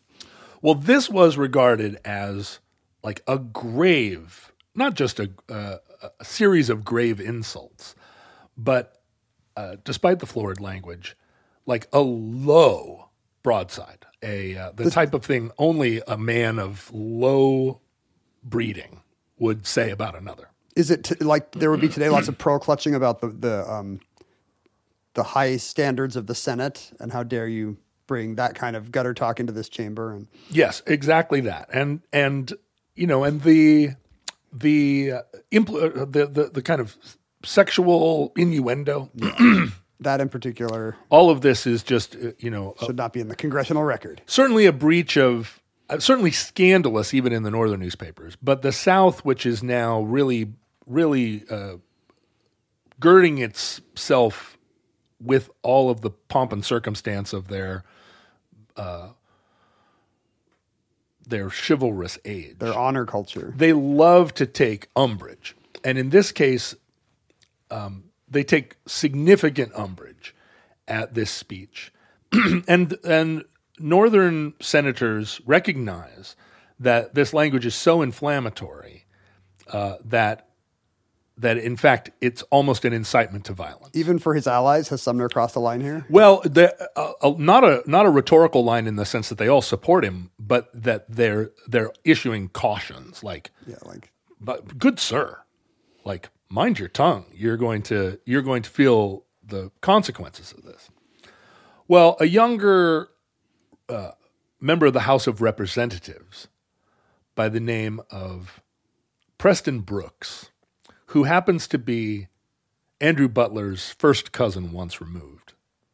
Well, this was regarded as like a grave, not just a, uh, a series of grave insults, but uh, despite the florid language, like a low broadside, a uh, the type of thing only a man of low breeding would say about another. Is it t- like there would be today lots of pearl clutching about the the um, the high standards of the Senate, and how dare you bring that kind of gutter talk into this chamber? And yes, exactly that, and and you know, and the the uh, impl- uh, the, the the kind of sexual innuendo. that in particular, all of this is just uh, you know should not be in the congressional record. Certainly a breach of, uh, certainly scandalous even in the northern newspapers. But the South, which is now really, really uh, girding itself with all of the pomp and circumstance of their uh, their chivalrous age, their honor culture, they love to take umbrage, and in this case, um, they take significant umbrage at this speech, and and northern senators recognize that this language is so inflammatory uh, that that in fact it's almost an incitement to violence. Even for his allies, has Sumner crossed a line here? Well, the, uh, uh, not a not a rhetorical line in the sense that they all support him, but that they're they're issuing cautions like, yeah, like, but good sir, like, mind your tongue. You're going to you're going to feel the consequences of this. Well, a younger uh, member of the House of Representatives by the name of Preston Brooks, who happens to be Andrew Butler's first cousin once removed,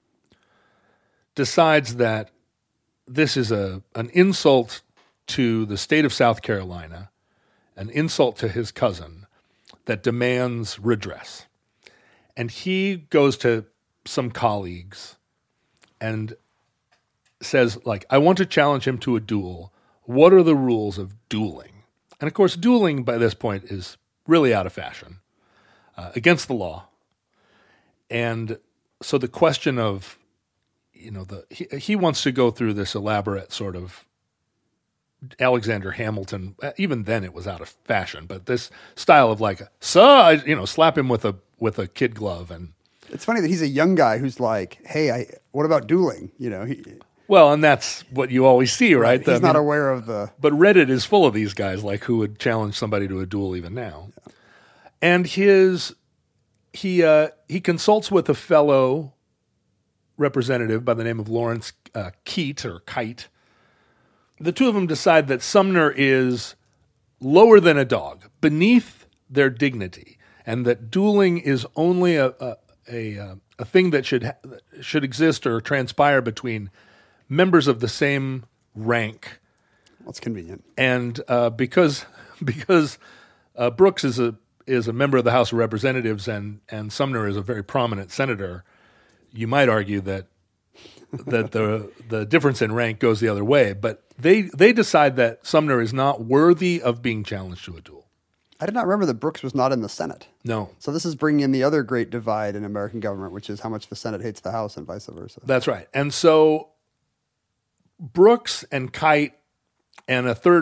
decides that this is a an insult to the state of South Carolina, an insult to his cousin that demands redress. And he goes to some colleagues and says, like, I want to challenge him to a duel. What are the rules of dueling? And of course, dueling by this point is really out of fashion, uh, against the law. And so the question of, you know, the he, he wants to go through this elaborate sort of Alexander Hamilton. Even then it was out of fashion, but this style of like, sir, you know, slap him with a with a kid glove. And it's funny that he's a young guy who's like, hey, I what about dueling? You know, he, well, and that's what you always see, right? He's I mean, not aware of the... But Reddit is full of these guys, like, who would challenge somebody to a duel even now. Yeah. And his he uh, he consults with a fellow representative by the name of Lawrence uh, Keat, or Kite. The two of them decide that Sumner is lower than a dog, beneath their dignity, and that dueling is only a a, a, a thing that should should exist or transpire between members of the same rank. That's convenient. And uh, because because uh, Brooks is a is a member of the House of Representatives and and Sumner is a very prominent senator, you might argue that that the the difference in rank goes the other way. But they they decide that Sumner is not worthy of being challenged to a duel. I did not remember that Brooks was not in the Senate. No. So this is bringing in the other great divide in American government, which is how much the Senate hates the House and vice versa. That's right. And so Brooks and Kite and a third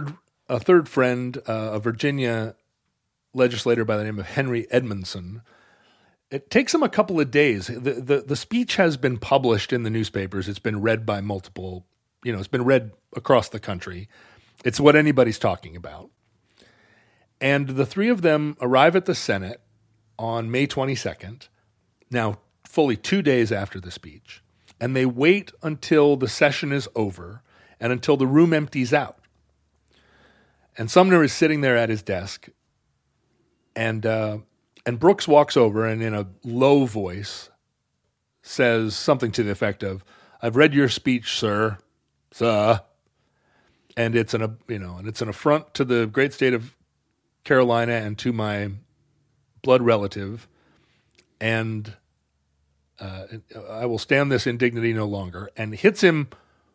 a third friend, uh, a Virginia legislator by the name of Henry Edmondson. It takes him a couple of days. The, the the speech has been published in the newspapers. It's been read by multiple, you know, it's been read across the country. It's what anybody's talking about. And the three of them arrive at the Senate on May twenty-second, now fully two days after the speech, and they wait until the session is over and until the room empties out. And Sumner is sitting there at his desk, and uh, and Brooks walks over and in a low voice says something to the effect of, "I've read your speech, sir, sir," and it's an you know, and it's an affront to the great state of Carolina and to my blood relative, and uh, I will stand this indignity no longer, and hits him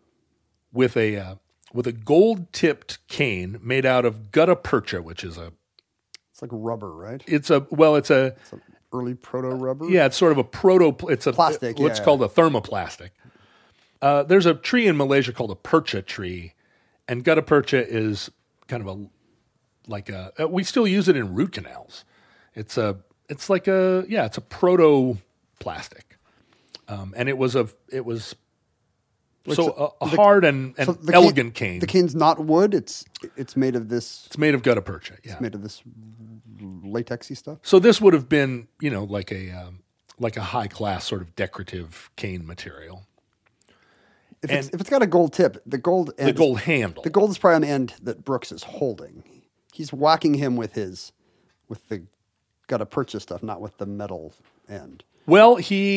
with a uh, with a gold-tipped cane made out of gutta percha, which is a It's like rubber, right? it's a well, it's a It's an early proto-rubber? yeah, it's sort of a proto. It's a Plastic, What's yeah. called a thermoplastic. Uh, there's a tree in Malaysia called a percha tree, and gutta percha is kind of a like a. uh, We still use it in root canals. It's a. It's like a yeah. It's a proto plastic, um, and it was a. It was. Wait, so so a, a the- hard and, and So the elegant cane. The cane's not wood. It's it's made of this. It's made of gutta percha. Yeah. It's made of this latexy stuff. So this would have been, you know, like a um, like a high class sort of decorative cane material. If, And- it's, if it's got a gold tip, the gold end The is- gold handle. the gold is probably on the end that Brooks is holding. He's whacking him with his with the gutta percha stuff, not with the metal end. Well,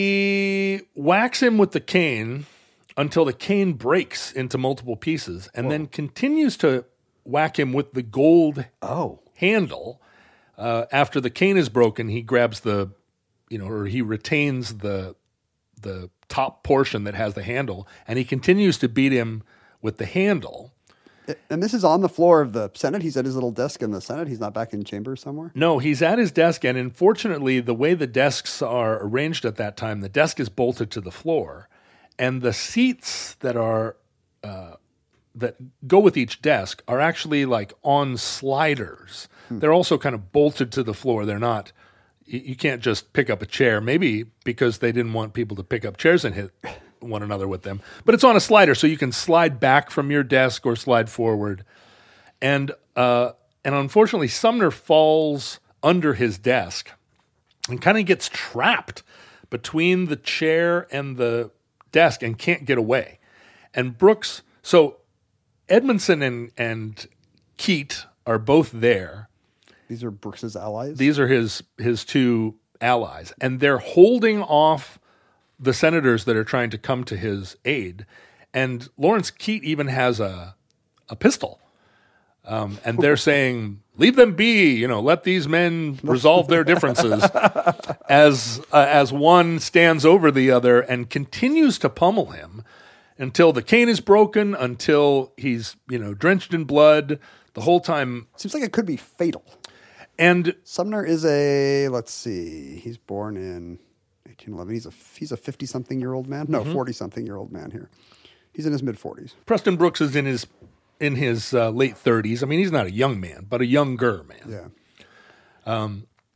he whacks him with the cane until the cane breaks into multiple pieces, and then continues to whack him with the gold Oh, handle. Uh, after the cane is broken, he grabs the, you know, or he retains the the top portion that has the handle, and he continues to beat him with the handle. and this is on the floor of the Senate. He's at his little desk in the Senate. He's not back in chambers somewhere. No, he's at his desk, and unfortunately, the way the desks are arranged at that time, the desk is bolted to the floor, and the seats that are uh, that go with each desk are actually like on sliders. They're also kind of bolted to the floor. They're not. You, you can't just pick up a chair. Maybe because they didn't want people to pick up chairs and hit one another with them. But it's on a slider, so you can slide back from your desk or slide forward. And uh, and unfortunately, Sumner falls under his desk and kind of gets trapped between the chair and the desk and can't get away. And Brooks, so Edmondson and, and Keat are both there. These are Brooks's allies. These are his his two allies, and they're holding off the senators that are trying to come to his aid. And Lawrence Keat even has a a pistol, um, and they're saying, "Leave them be, you know, let these men resolve their differences." as uh, as one stands over the other and continues to pummel him until the cane is broken, until he's, you know, drenched in blood the whole time. Seems like it could be fatal. And Sumner is a, let's see, he's born in eighteen eleven. He's a he's a fifty-something-year-old man. No, forty-something-year-old man here. He's in his mid-forties. Preston Brooks is in his in his uh, late thirties. I mean, he's not a young man, but a younger man. Yeah.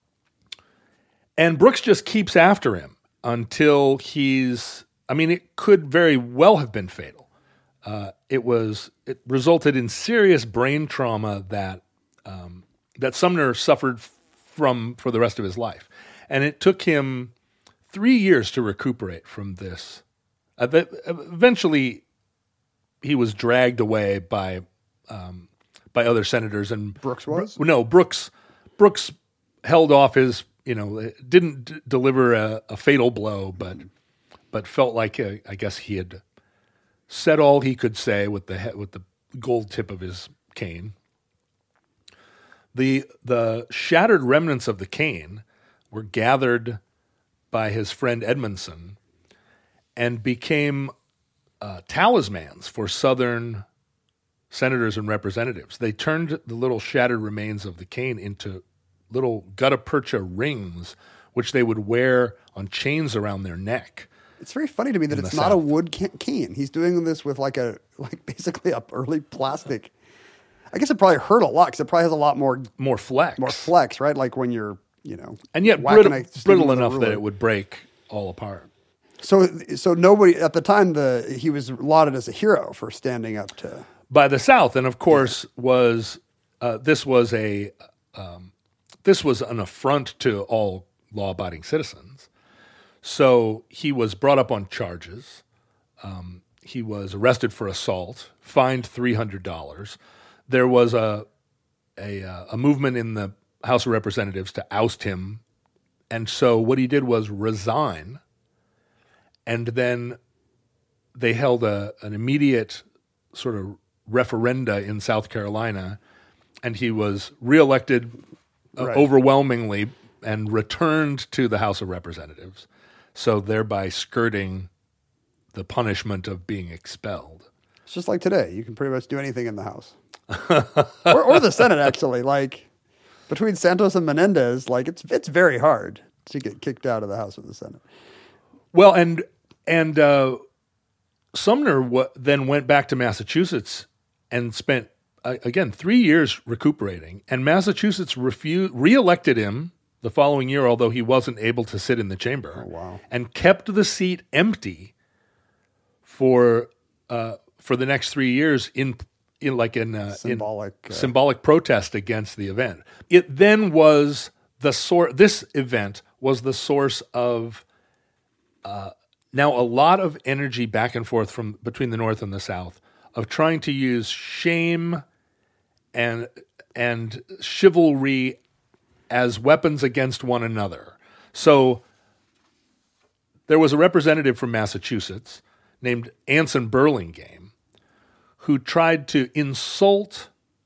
And Brooks just keeps after him until he's, I mean, it could very well have been fatal. Uh, it was, it resulted in serious brain trauma that um, that Sumner suffered from for the rest of his life. And it took him three years to recuperate from this. Uh, eventually, he was dragged away by um, by other senators. And Brooks was? No, Brooks Brooks held off his, you know, didn't d- deliver a, a fatal blow, but but felt like, uh, I guess he had said all he could say with the he- with the gold tip of his cane. The the shattered remnants of the cane were gathered by his friend Edmondson and became uh, talismans for Southern senators and representatives. They turned the little shattered remains of the cane into little gutta percha rings, which they would wear on chains around their neck. It's very funny to me that In it's the not a South. wood ca- cane. He's doing this with like a, like basically a early plastic. I guess it probably hurt a lot because it probably has a lot more more flex. more flex, right? Like when you're, you know, and yet whacking brittle, a stick brittle with a enough that ruler. it would break all apart. So, so nobody at the time the he was lauded as a hero for standing up to By the South, and of course was uh, this was a um, this was an affront to all law-abiding citizens. So he was brought up on charges. Um, he was arrested for assault, fined three hundred dollars. There was a a, uh, a movement in the House of Representatives to oust him, and so what he did was resign. And then they held a an immediate sort of referenda in South Carolina, and he was reelected uh, Right. overwhelmingly and returned to the House of Representatives, so thereby skirting the punishment of being expelled. It's just like today. You can pretty much do anything in the House. or, or the Senate, actually. Like, between Santos and Menendez, like, it's it's very hard to get kicked out of the House or the Senate. Well, and and uh, Sumner w- then went back to Massachusetts and spent, uh, again, three years recuperating. And Massachusetts refu- reelected him the following year, although he wasn't able to sit in the chamber. Oh, wow. And kept the seat empty for uh, for the next three years in in like in uh, Symbolic, in uh, symbolic protest against the event. It then was the source. This event was the source of uh, now a lot of energy back and forth from between the North and the South of trying to use shame and and chivalry as weapons against one another. So there was a representative from Massachusetts named Anson Burlingame who tried to insult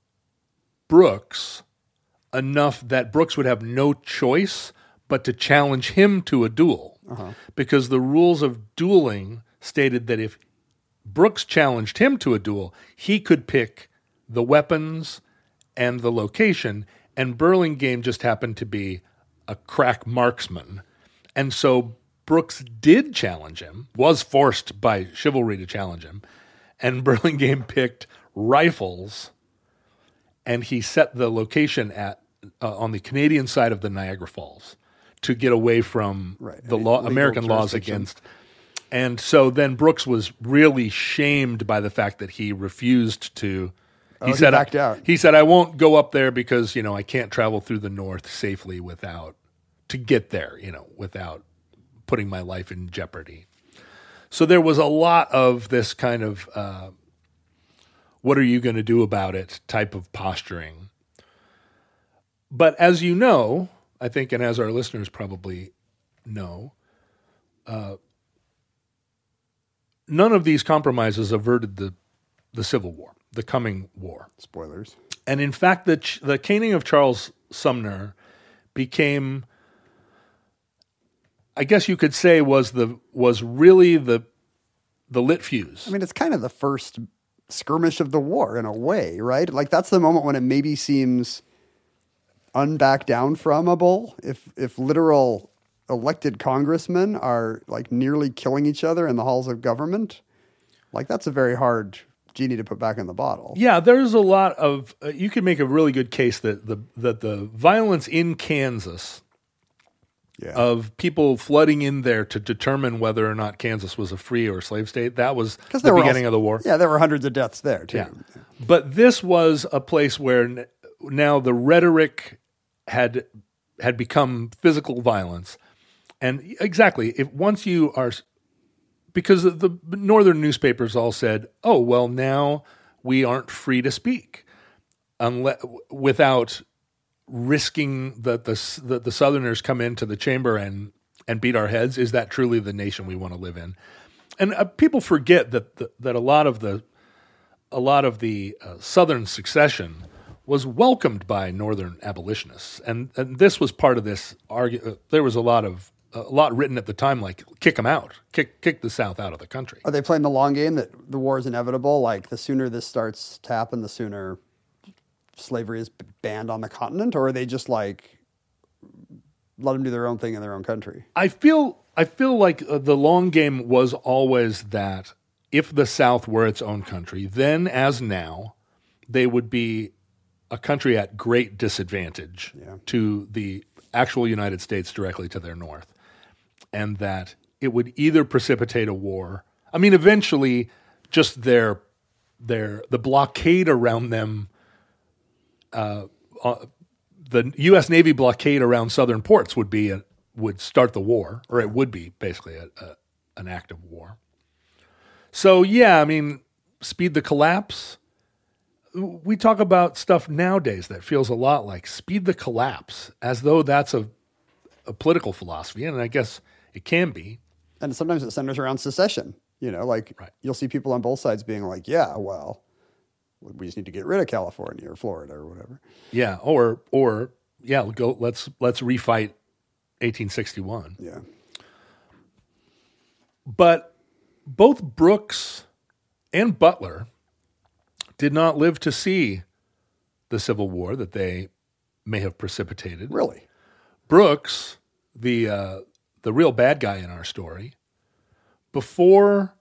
Brooks enough that Brooks would have no choice but to challenge him to a duel. Uh-huh. Because the rules of dueling stated that if Brooks challenged him to a duel, he could pick the weapons and the location, and Burlingame just happened to be a crack marksman. And so Brooks did challenge him, was forced by chivalry to challenge him, and Burlingame picked rifles, and he set the location at uh, on the Canadian side of the Niagara Falls to get away from Right. the law, Legal American laws jurisdiction. against. And so then Brooks was really shamed by the fact that he refused to. Oh, he said, backed I, out. He said, "I won't go up there because you know I can't travel through the North safely without to get there, you know, without putting my life in jeopardy." So there was a lot of this kind of uh, "what are you going to do about it" type of posturing. But as you know, I think, and as our listeners probably know, uh, none of these compromises averted the the Civil War, the coming war. Spoilers. And in fact, the ch- the caning of Charles Sumner became, I guess you could say, was the was really the the lit fuse. I mean, it's kind of the first skirmish of the war in a way, right? Like that's the moment when it maybe seems unback down fromable. If if literal elected congressmen are like nearly killing each other in the halls of government, like that's a very hard genie to put back in the bottle. Yeah, there's a lot of uh, you could make a really good case that the that the violence in Kansas Yeah. of people flooding in there to determine whether or not Kansas was a free or slave state, that was the there were beginning also- of the war. Yeah, there were hundreds of deaths there too. Yeah. But this was a place where n- now the rhetoric had had become physical violence. And exactly, if once you are, because the, the northern newspapers all said, "Oh, well, now we aren't free to speak unless without risking that the, the the Southerners come into the chamber and and beat our heads. Is that truly the nation we want to live in?" And uh, people forget that the, that a lot of the a lot of the uh, Southern secession was welcomed by Northern abolitionists, and, and this was part of this argument. Uh, there was a lot of a lot written at the time, like kick them out, kick kick the South out of the country. Are they playing the long game that the war is inevitable? Like the sooner this starts to happen, the sooner slavery is banned on the continent, or are they just like let them do their own thing in their own country? I feel I feel like uh, the long game was always that if the South were its own country, then as now, they would be a country at great disadvantage Yeah. to the actual United States directly to their north, and that it would either precipitate a war. I mean, eventually, just their their the blockade around them, uh, uh, the U S Navy blockade around southern ports would be a, would start the war, or it would be basically a, a, an active war. So yeah, I mean, speed the collapse. We talk about stuff nowadays that feels a lot like speed the collapse, as though that's a, a political philosophy, and I guess it can be. And sometimes it centers around secession. You know, like Right. you'll see people on both sides being like, yeah, well, we just need to get rid of California or Florida or whatever. Yeah, or or yeah, go. Let's let's refight eighteen sixty-one. Yeah. But both Brooks and Butler did not live to see the Civil War that they may have precipitated. Really? Brooks, the uh, the real bad guy in our story, before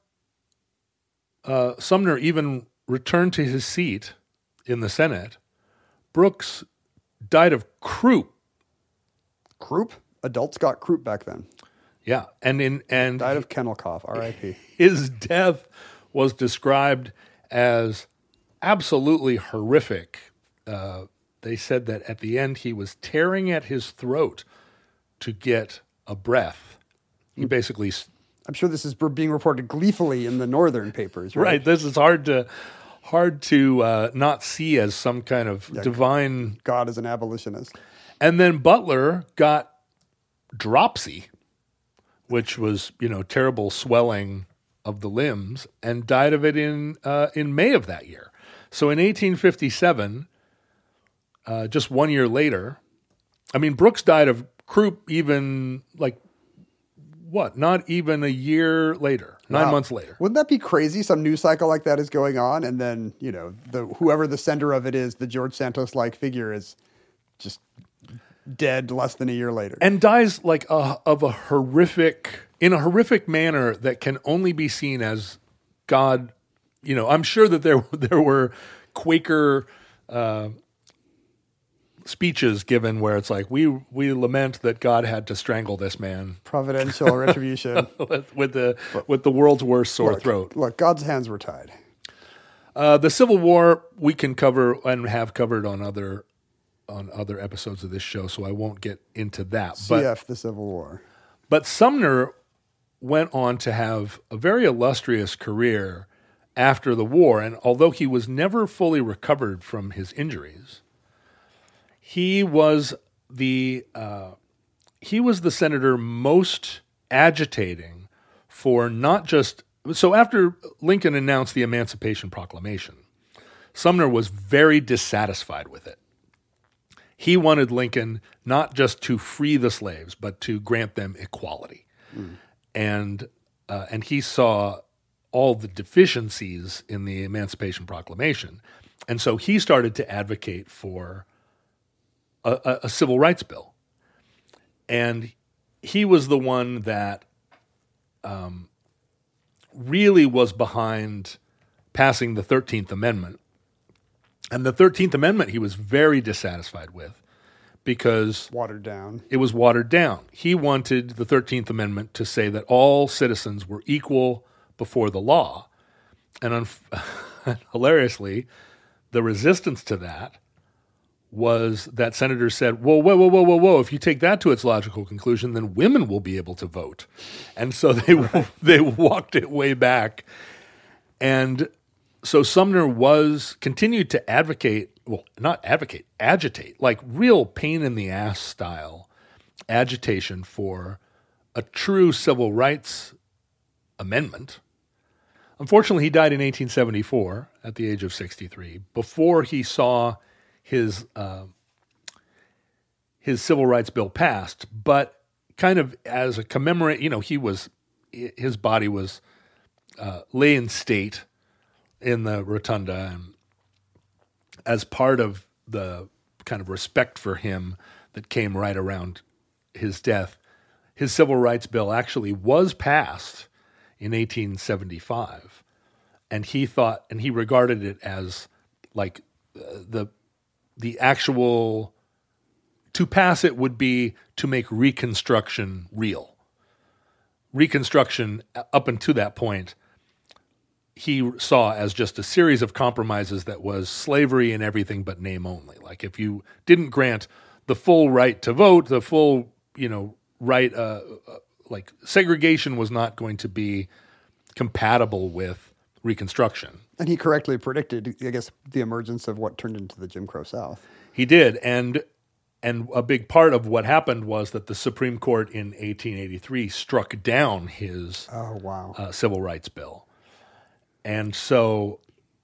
uh, Sumner even returned to his seat in the Senate, Brooks died of croup. Croup? Adults got croup back then. Yeah, and in and Died of kennel cough. R I P his death was described as absolutely horrific. Uh, they said that at the end he was tearing at his throat to get a breath. He basically, I'm sure this is being reported gleefully in the northern papers, right? right. This is hard to hard to uh, not see as some kind of divine. God is an abolitionist. And then Butler got dropsy, which was, you know, terrible swelling of the limbs, and died of it in uh, in May of that year. So in eighteen fifty-seven, uh, just one year later, I mean, Brooks died of croup even like what? Not even a year later, nine Wow. months later. Wouldn't that be crazy? Some news cycle like that is going on, and then, you know, the whoever the sender of it is, the George Santos-like figure, is just dead less than a year later. And dies like a, of a horrific, in a horrific manner that can only be seen as God. You know, I'm sure that there there were Quaker uh, speeches given where it's like, we we lament that God had to strangle this man Providential retribution. with, with the with the world's worst sore Look, throat. look, God's hands were tied. Uh, the Civil War we can cover and have covered on other on other episodes of this show, so I won't get into that. C But F, the Civil War. But Sumner went on to have a very illustrious career after the war, and although he was never fully recovered from his injuries, he was the uh, he was the senator most agitating for not just so after Lincoln announced the Emancipation Proclamation, Sumner was very dissatisfied with it. He wanted Lincoln not just to free the slaves, but to grant them equality. Mm. And uh, and he saw all the deficiencies in the Emancipation Proclamation. And so he started to advocate for a, a, a civil rights bill. And he was the one that um, really was behind passing the thirteenth Amendment. And the thirteenth Amendment he was very dissatisfied with because Watered down. it was watered down. He wanted the thirteenth Amendment to say that all citizens were equal before the law. And un- hilariously, the resistance to that was that senators said, whoa, whoa, whoa, whoa, whoa, whoa, if you take that to its logical conclusion, then women will be able to vote. And so they they walked it way back. And so Sumner was continued to advocate, well, not advocate, agitate, like real pain in the ass style agitation for a true civil rights amendment. Unfortunately, he died in eighteen seventy-four at the age of sixty-three, before he saw his uh, his civil rights bill passed. But kind of as a commemorate, you know, he was his body was uh, lay in state in the rotunda, and as part of the kind of respect for him that came right around his death, his civil rights bill actually was passed in eighteen seventy-five, and he thought, and he regarded it as like uh, the the actual to pass it would be to make Reconstruction real. Reconstruction, up until that point, he saw as just a series of compromises that was slavery in everything but name only. Like if you didn't grant the full right to vote, the full, you know, right, uh, uh, like segregation was not going to be compatible with Reconstruction. And he correctly predicted, I guess, the emergence of what turned into the Jim Crow South. He did, and and a big part of what happened was that the Supreme Court in eighteen eighty-three struck down his oh wow uh, civil rights bill, and so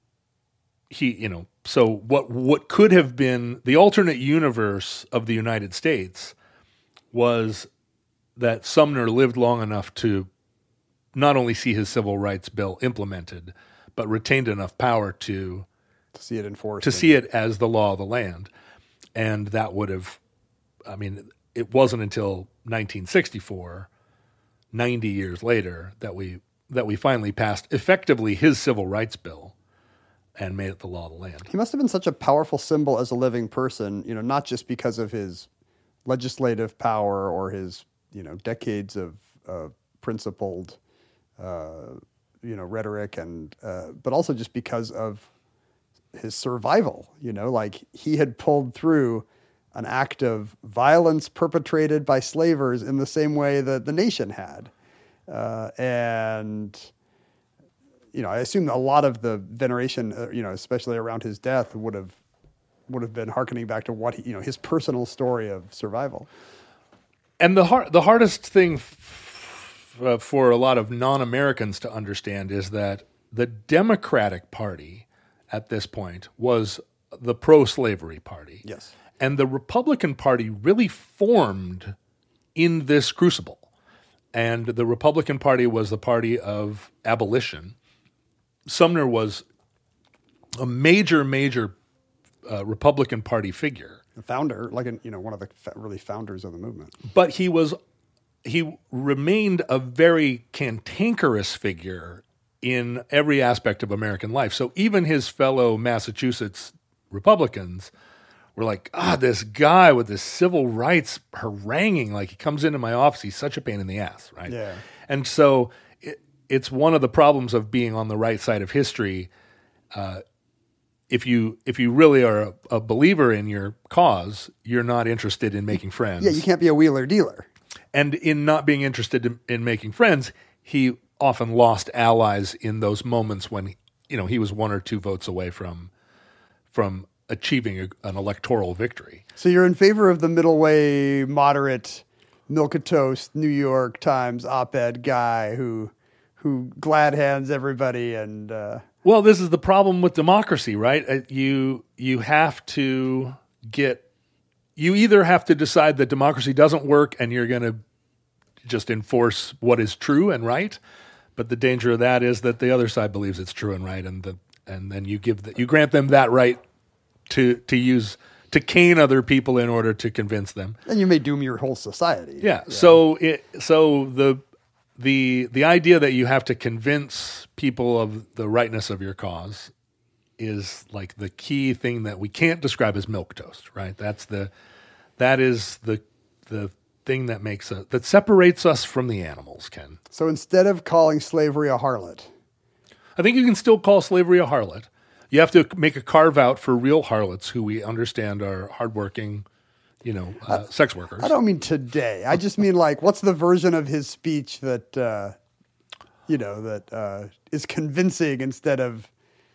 he, you know, so what what could have been the alternate universe of the United States was that Sumner lived long enough to not only see his civil rights bill implemented, but retained enough power to to see it enforced, to see it as the law of the land. And that would have, I mean, it wasn't until nineteen sixty-four, ninety years later, that we that we finally passed effectively his civil rights bill and made it the law of the land. He must have been such a powerful symbol as a living person, you know, not just because of his legislative power or his, you know, decades of uh, principled Uh, you know, rhetoric, and uh, but also just because of his survival. You know, like he had pulled through an act of violence perpetrated by slavers in the same way that the nation had, uh, and you know, I assume a lot of the veneration, uh, you know, especially around his death, would have would have been hearkening back to what he, you know, his personal story of survival. And the hard, the hardest thing f- uh, for a lot of non-Americans to understand is that the Democratic Party at this point was the pro-slavery party. Yes. And the Republican Party really formed in this crucible. And the Republican Party was the party of abolition. Sumner was a major, major uh, Republican Party figure. The founder, like, an, you know, one of the fa- really founders of the movement. But he was, he remained a very cantankerous figure in every aspect of American life. So even his fellow Massachusetts Republicans were like, ah, this guy with this civil rights haranguing, like he comes into my office, he's such a pain in the ass, right? Yeah. And so it, it's one of the problems of being on the right side of history. Uh, if you if you really are a, a believer in your cause, you're not interested in making friends. Yeah, you can't be a wheeler dealer. And in not being interested in, in making friends, he often lost allies in those moments when, you know, he was one or two votes away from from achieving a, an electoral victory. So you're in favor of the middle way, moderate, milk a toast, New York Times op-ed guy who who glad hands everybody and. Uh... Well, this is the problem with democracy, right? Uh, you you have to get. You either have to decide that democracy doesn't work and you're going to just enforce what is true and right, but the danger of that is that the other side believes it's true and right, and the, and then you give the, you grant them that right to to use to cane other people in order to convince them. And you may doom your whole society. Yeah. yeah. So it so the the the idea that you have to convince people of the rightness of your cause is like the key thing that we can't describe as milquetoast, right? That's the that is the the thing that makes a, that separates us from the animals, Ken. So instead of calling slavery a harlot, I think you can still call slavery a harlot. You have to make a carve out for real harlots who we understand are hardworking, you know, uh, uh, sex workers. I don't mean today. I just mean like, what's the version of his speech that, uh, you know, that uh, is convincing instead of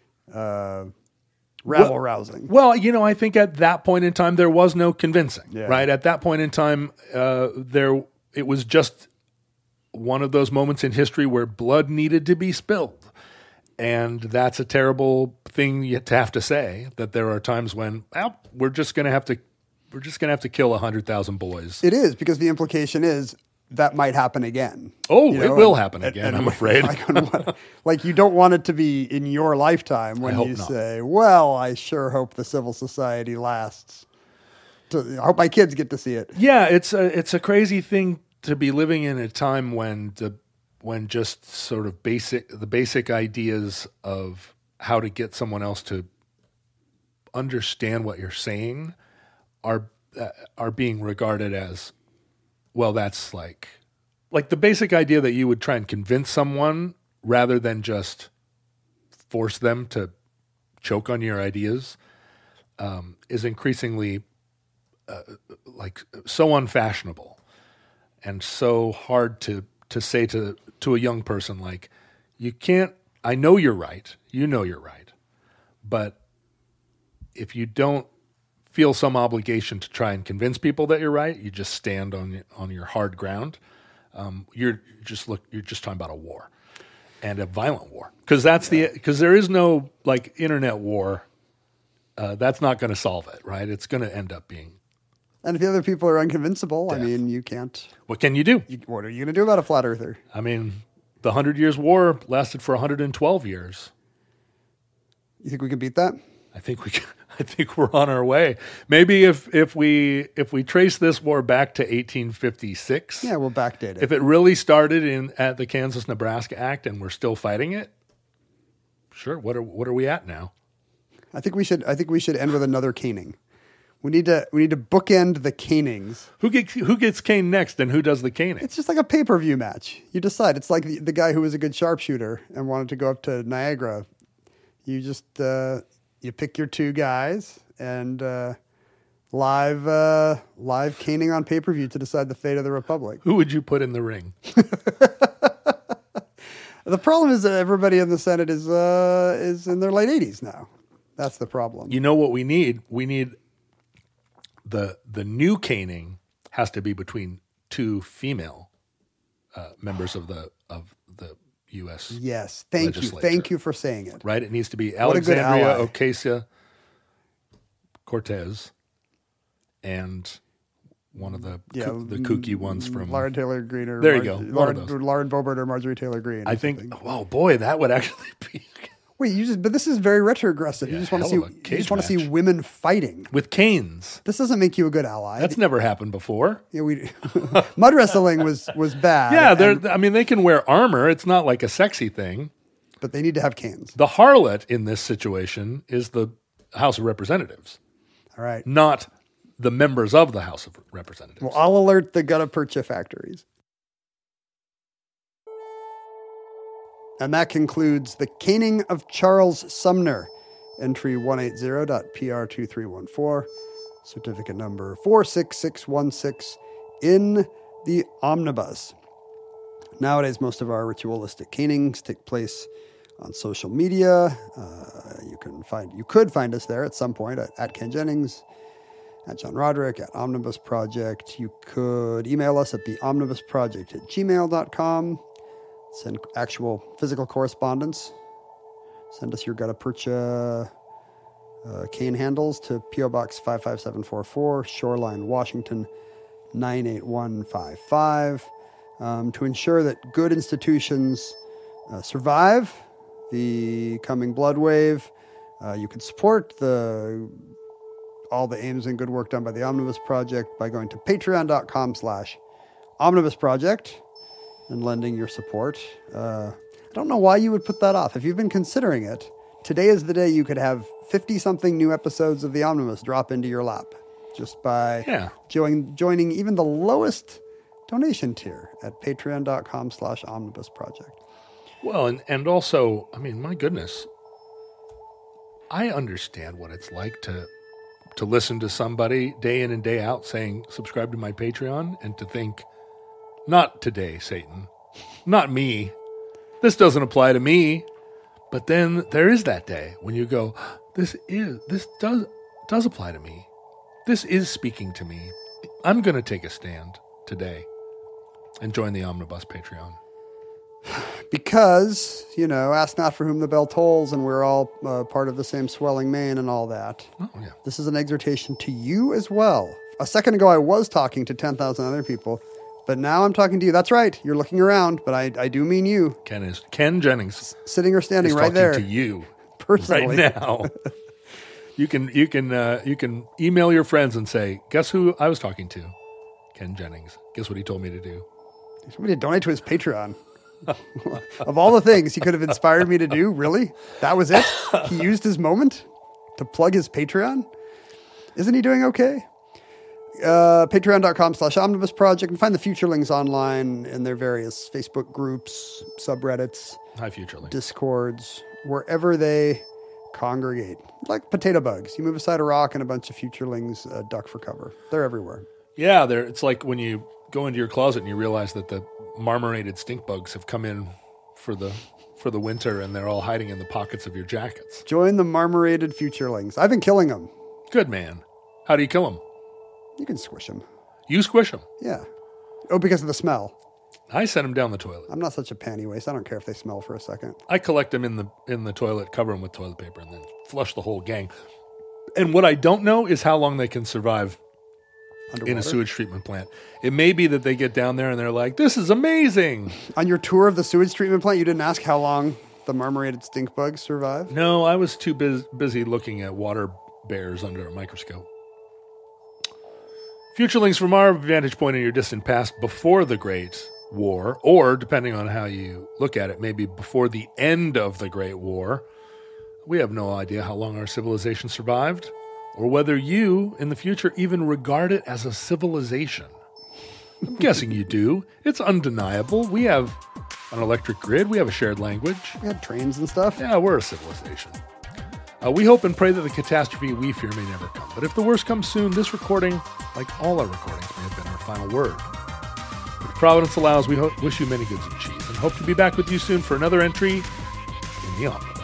uh, rabble rousing? Well, well, you know, I think at that point in time there was no convincing, yeah. right? At that point in time, uh, there it was just one of those moments in history where blood needed to be spilled. And that's a terrible thing to have to say, that there are times when, well, we're just going to have to, we're just going to have to kill a hundred thousand boys. It is, because the implication is that might happen again. Oh, you know? it will and, happen again, and, I'm afraid. Like, like you don't want it to be in your lifetime when you not. say, well, I sure hope the civil society lasts. To, I hope my kids get to see it. Yeah, it's a, it's a crazy thing to be living in a time when the when just sort of basic, the basic ideas of how to get someone else to understand what you're saying are uh, are being regarded as, well, that's like like the basic idea that you would try and convince someone rather than just force them to choke on your ideas um, is increasingly uh, like so unfashionable and so hard to to say to to a young person, like, you can't, I know you're right, you know you're right, but if you don't feel some obligation to try and convince people that you're right, you just stand on on your hard ground. Um, you're just look. You're just talking about a war, and a violent war, because that's yeah. the because there is no like internet war. Uh, that's not going to solve it, right? It's going to end up being. And if the other people are unconvincible, death. I mean, you can't. What can you do? You, what are you going to do about a flat earther? I mean, the Hundred Years' War lasted for one hundred twelve years. You think we can beat that? I think we can. I think we're on our way. Maybe if, if we if we trace this war back to eighteen fifty-six, yeah, we'll backdate it. If it really started in at the Kansas-Nebraska Act and we're still fighting it, sure. What are what are we at now? I think we should. I think we should end with another caning. We need to. We need to bookend the canings. Who gets who gets caned next, and who does the caning? It's just like a pay per view match. You decide. It's like the, the guy who was a good sharpshooter and wanted to go up to Niagara. You just. Uh, You pick your two guys and uh, live uh, live caning on pay per view to decide the fate of the Republic. Who would you put in the ring? The problem is that everybody in the Senate is uh, is in their late eighties now. That's the problem. You know what we need? We need the the new caning has to be between two female uh, members of the of the U S Yes, thank you. Thank you for saying it. Right? It needs to be What a good Alexandria ally. Ocasio-Cortez and one of the Yeah, koo- the kooky ones from Lauren Taylor Greene or There you Mar- go, one of Lauren, those. Lauren Boebert or Marjorie Taylor Greene. I think, oh boy, that would actually be Wait, you just but this is very retrogressive. Yeah, you just want to see hell of a you cage just want to see match. women fighting. with canes. This doesn't make you a good ally. That's never happened before. Yeah, we mud wrestling was was bad. Yeah, and- they're. I mean, they can wear armor. It's not like a sexy thing. but they need to have canes. The harlot in this situation is the House of Representatives, All right. not the members of the House of Representatives. Well, I'll alert the Gutta Percha factories. And that concludes the caning of Charles Sumner, entry one eighty dot P R two three one four, certificate number four six six one six in the omnibus. Nowadays, most of our ritualistic canings take place on social media. Uh, you can find you could find us there at some point at, at Ken Jennings, at John Roderick, at Omnibus Project. You could email us at the omnibus project at gmail dot com. Send actual physical correspondence. Send us your Gutta Percha uh, cane handles to P O Box five five seven four four, Shoreline, Washington, nine eight one five five. Um, to ensure that good institutions uh, survive the coming blood wave, uh, you can support the all the aims and good work done by the Omnibus Project by going to patreon.com slash Omnibus Project and lending your support. Uh, I don't know why you would put that off. If you've been considering it, today is the day you could have fifty-something new episodes of the Omnibus drop into your lap just by Yeah. join, joining even the lowest donation tier at patreon.com slash Omnibus Project. Well, and, and also, I mean, my goodness, I understand what it's like to to listen to somebody day in and day out saying, subscribe to my Patreon, and to think, not today, Satan, not me. This doesn't apply to me. But then there is that day when you go, this is, this does, does apply to me. This is speaking to me. I'm going to take a stand today and join the Omnibus Patreon. Because, you know, ask not for whom the bell tolls, and we're all uh, part of the same swelling mane and all that. Oh, yeah. This is an exhortation to you as well. A second ago, I was talking to ten thousand other people, but now I'm talking to you. That's right. You're looking around, but I, I do mean you. Ken is Ken Jennings Sitting or standing is right talking there. to you Personally. right now. you can you can uh, you can email your friends and say, guess who I was talking to? Ken Jennings. Guess what he told me to do? Somebody donate to his Patreon. Of all the things he could have inspired me to do, really? That was it? He used his moment? to plug his Patreon. Isn't he doing okay? Uh, Patreon.com slash Omnibus Project. And find the Futurelings online in their various Facebook groups, subreddits, Hi, Futurelings. Discords, wherever they congregate. Like potato bugs. You move aside a rock and a bunch of Futurelings uh, duck for cover. They're everywhere. Yeah, they're, it's like when you go into your closet and you realize that the marmorated stink bugs have come in for the for the winter and they're all hiding in the pockets of your jackets. Join the marmorated Futurelings. I've been killing them. Good man. How do you kill them? You can squish them. You squish them. Yeah. Oh, because of the smell. I send them down the toilet. I'm not such a panty waste. I don't care if they smell for a second. I collect them in the in the toilet, cover them with toilet paper, and then flush the whole gang. And what I don't know is how long they can survive Underwater? in a sewage treatment plant. It may be that they get down there and they're like, this is amazing. On your tour of the sewage treatment plant, you didn't ask how long the marmorated stink bugs survive? No, I was too bus- busy looking at water bears under a microscope. Futurelings, from our vantage point in your distant past, before the Great War, or depending on how you look at it, maybe before the end of the Great War, we have no idea how long our civilization survived, or whether you, in the future, even regard it as a civilization. I'm guessing you do. It's undeniable. We have an electric grid. We have a shared language. We had trains and stuff. Yeah, we're a civilization. Uh, we hope and pray that the catastrophe we fear may never come. But if the worst comes soon, this recording, like all our recordings, may have been our final word. If Providence allows, we ho- wish you many goods and cheese, and hope to be back with you soon for another entry in the Omnibus.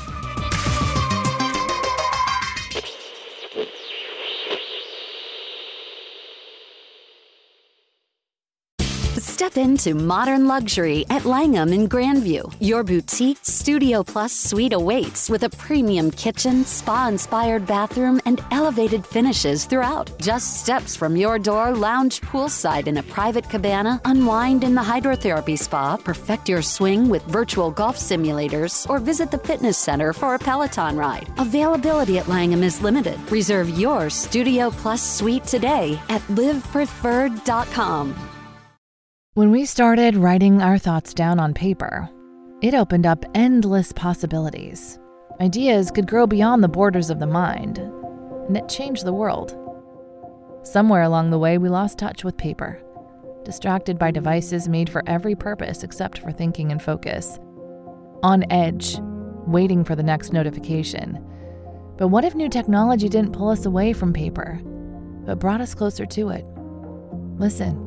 Step into modern luxury at Langham in Grandview. Your boutique Studio Plus suite awaits with a premium kitchen, spa-inspired bathroom, and elevated finishes throughout. Just steps from your door, lounge poolside in a private cabana, unwind in the hydrotherapy spa, perfect your swing with virtual golf simulators, or visit the fitness center for a Peloton ride. Availability at Langham is limited. Reserve your Studio Plus suite today at live preferred dot com. When we started writing our thoughts down on paper, it opened up endless possibilities. Ideas could grow beyond the borders of the mind, and it changed the world. Somewhere along the way, we lost touch with paper, distracted by devices made for every purpose except for thinking and focus. On edge, waiting for the next notification. But what if new technology didn't pull us away from paper, but brought us closer to it? Listen.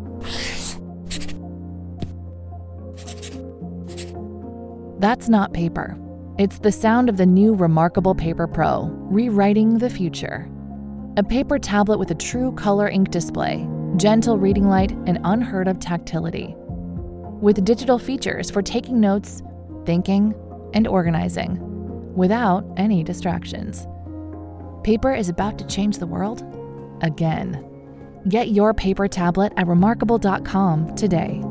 That's not paper. It's the sound of the new Remarkable Paper Pro, rewriting the future. A paper tablet with a true color ink display, gentle reading light, and unheard of tactility. With digital features for taking notes, thinking, and organizing, without any distractions. Paper is about to change the world again. Get your paper tablet at remarkable dot com today.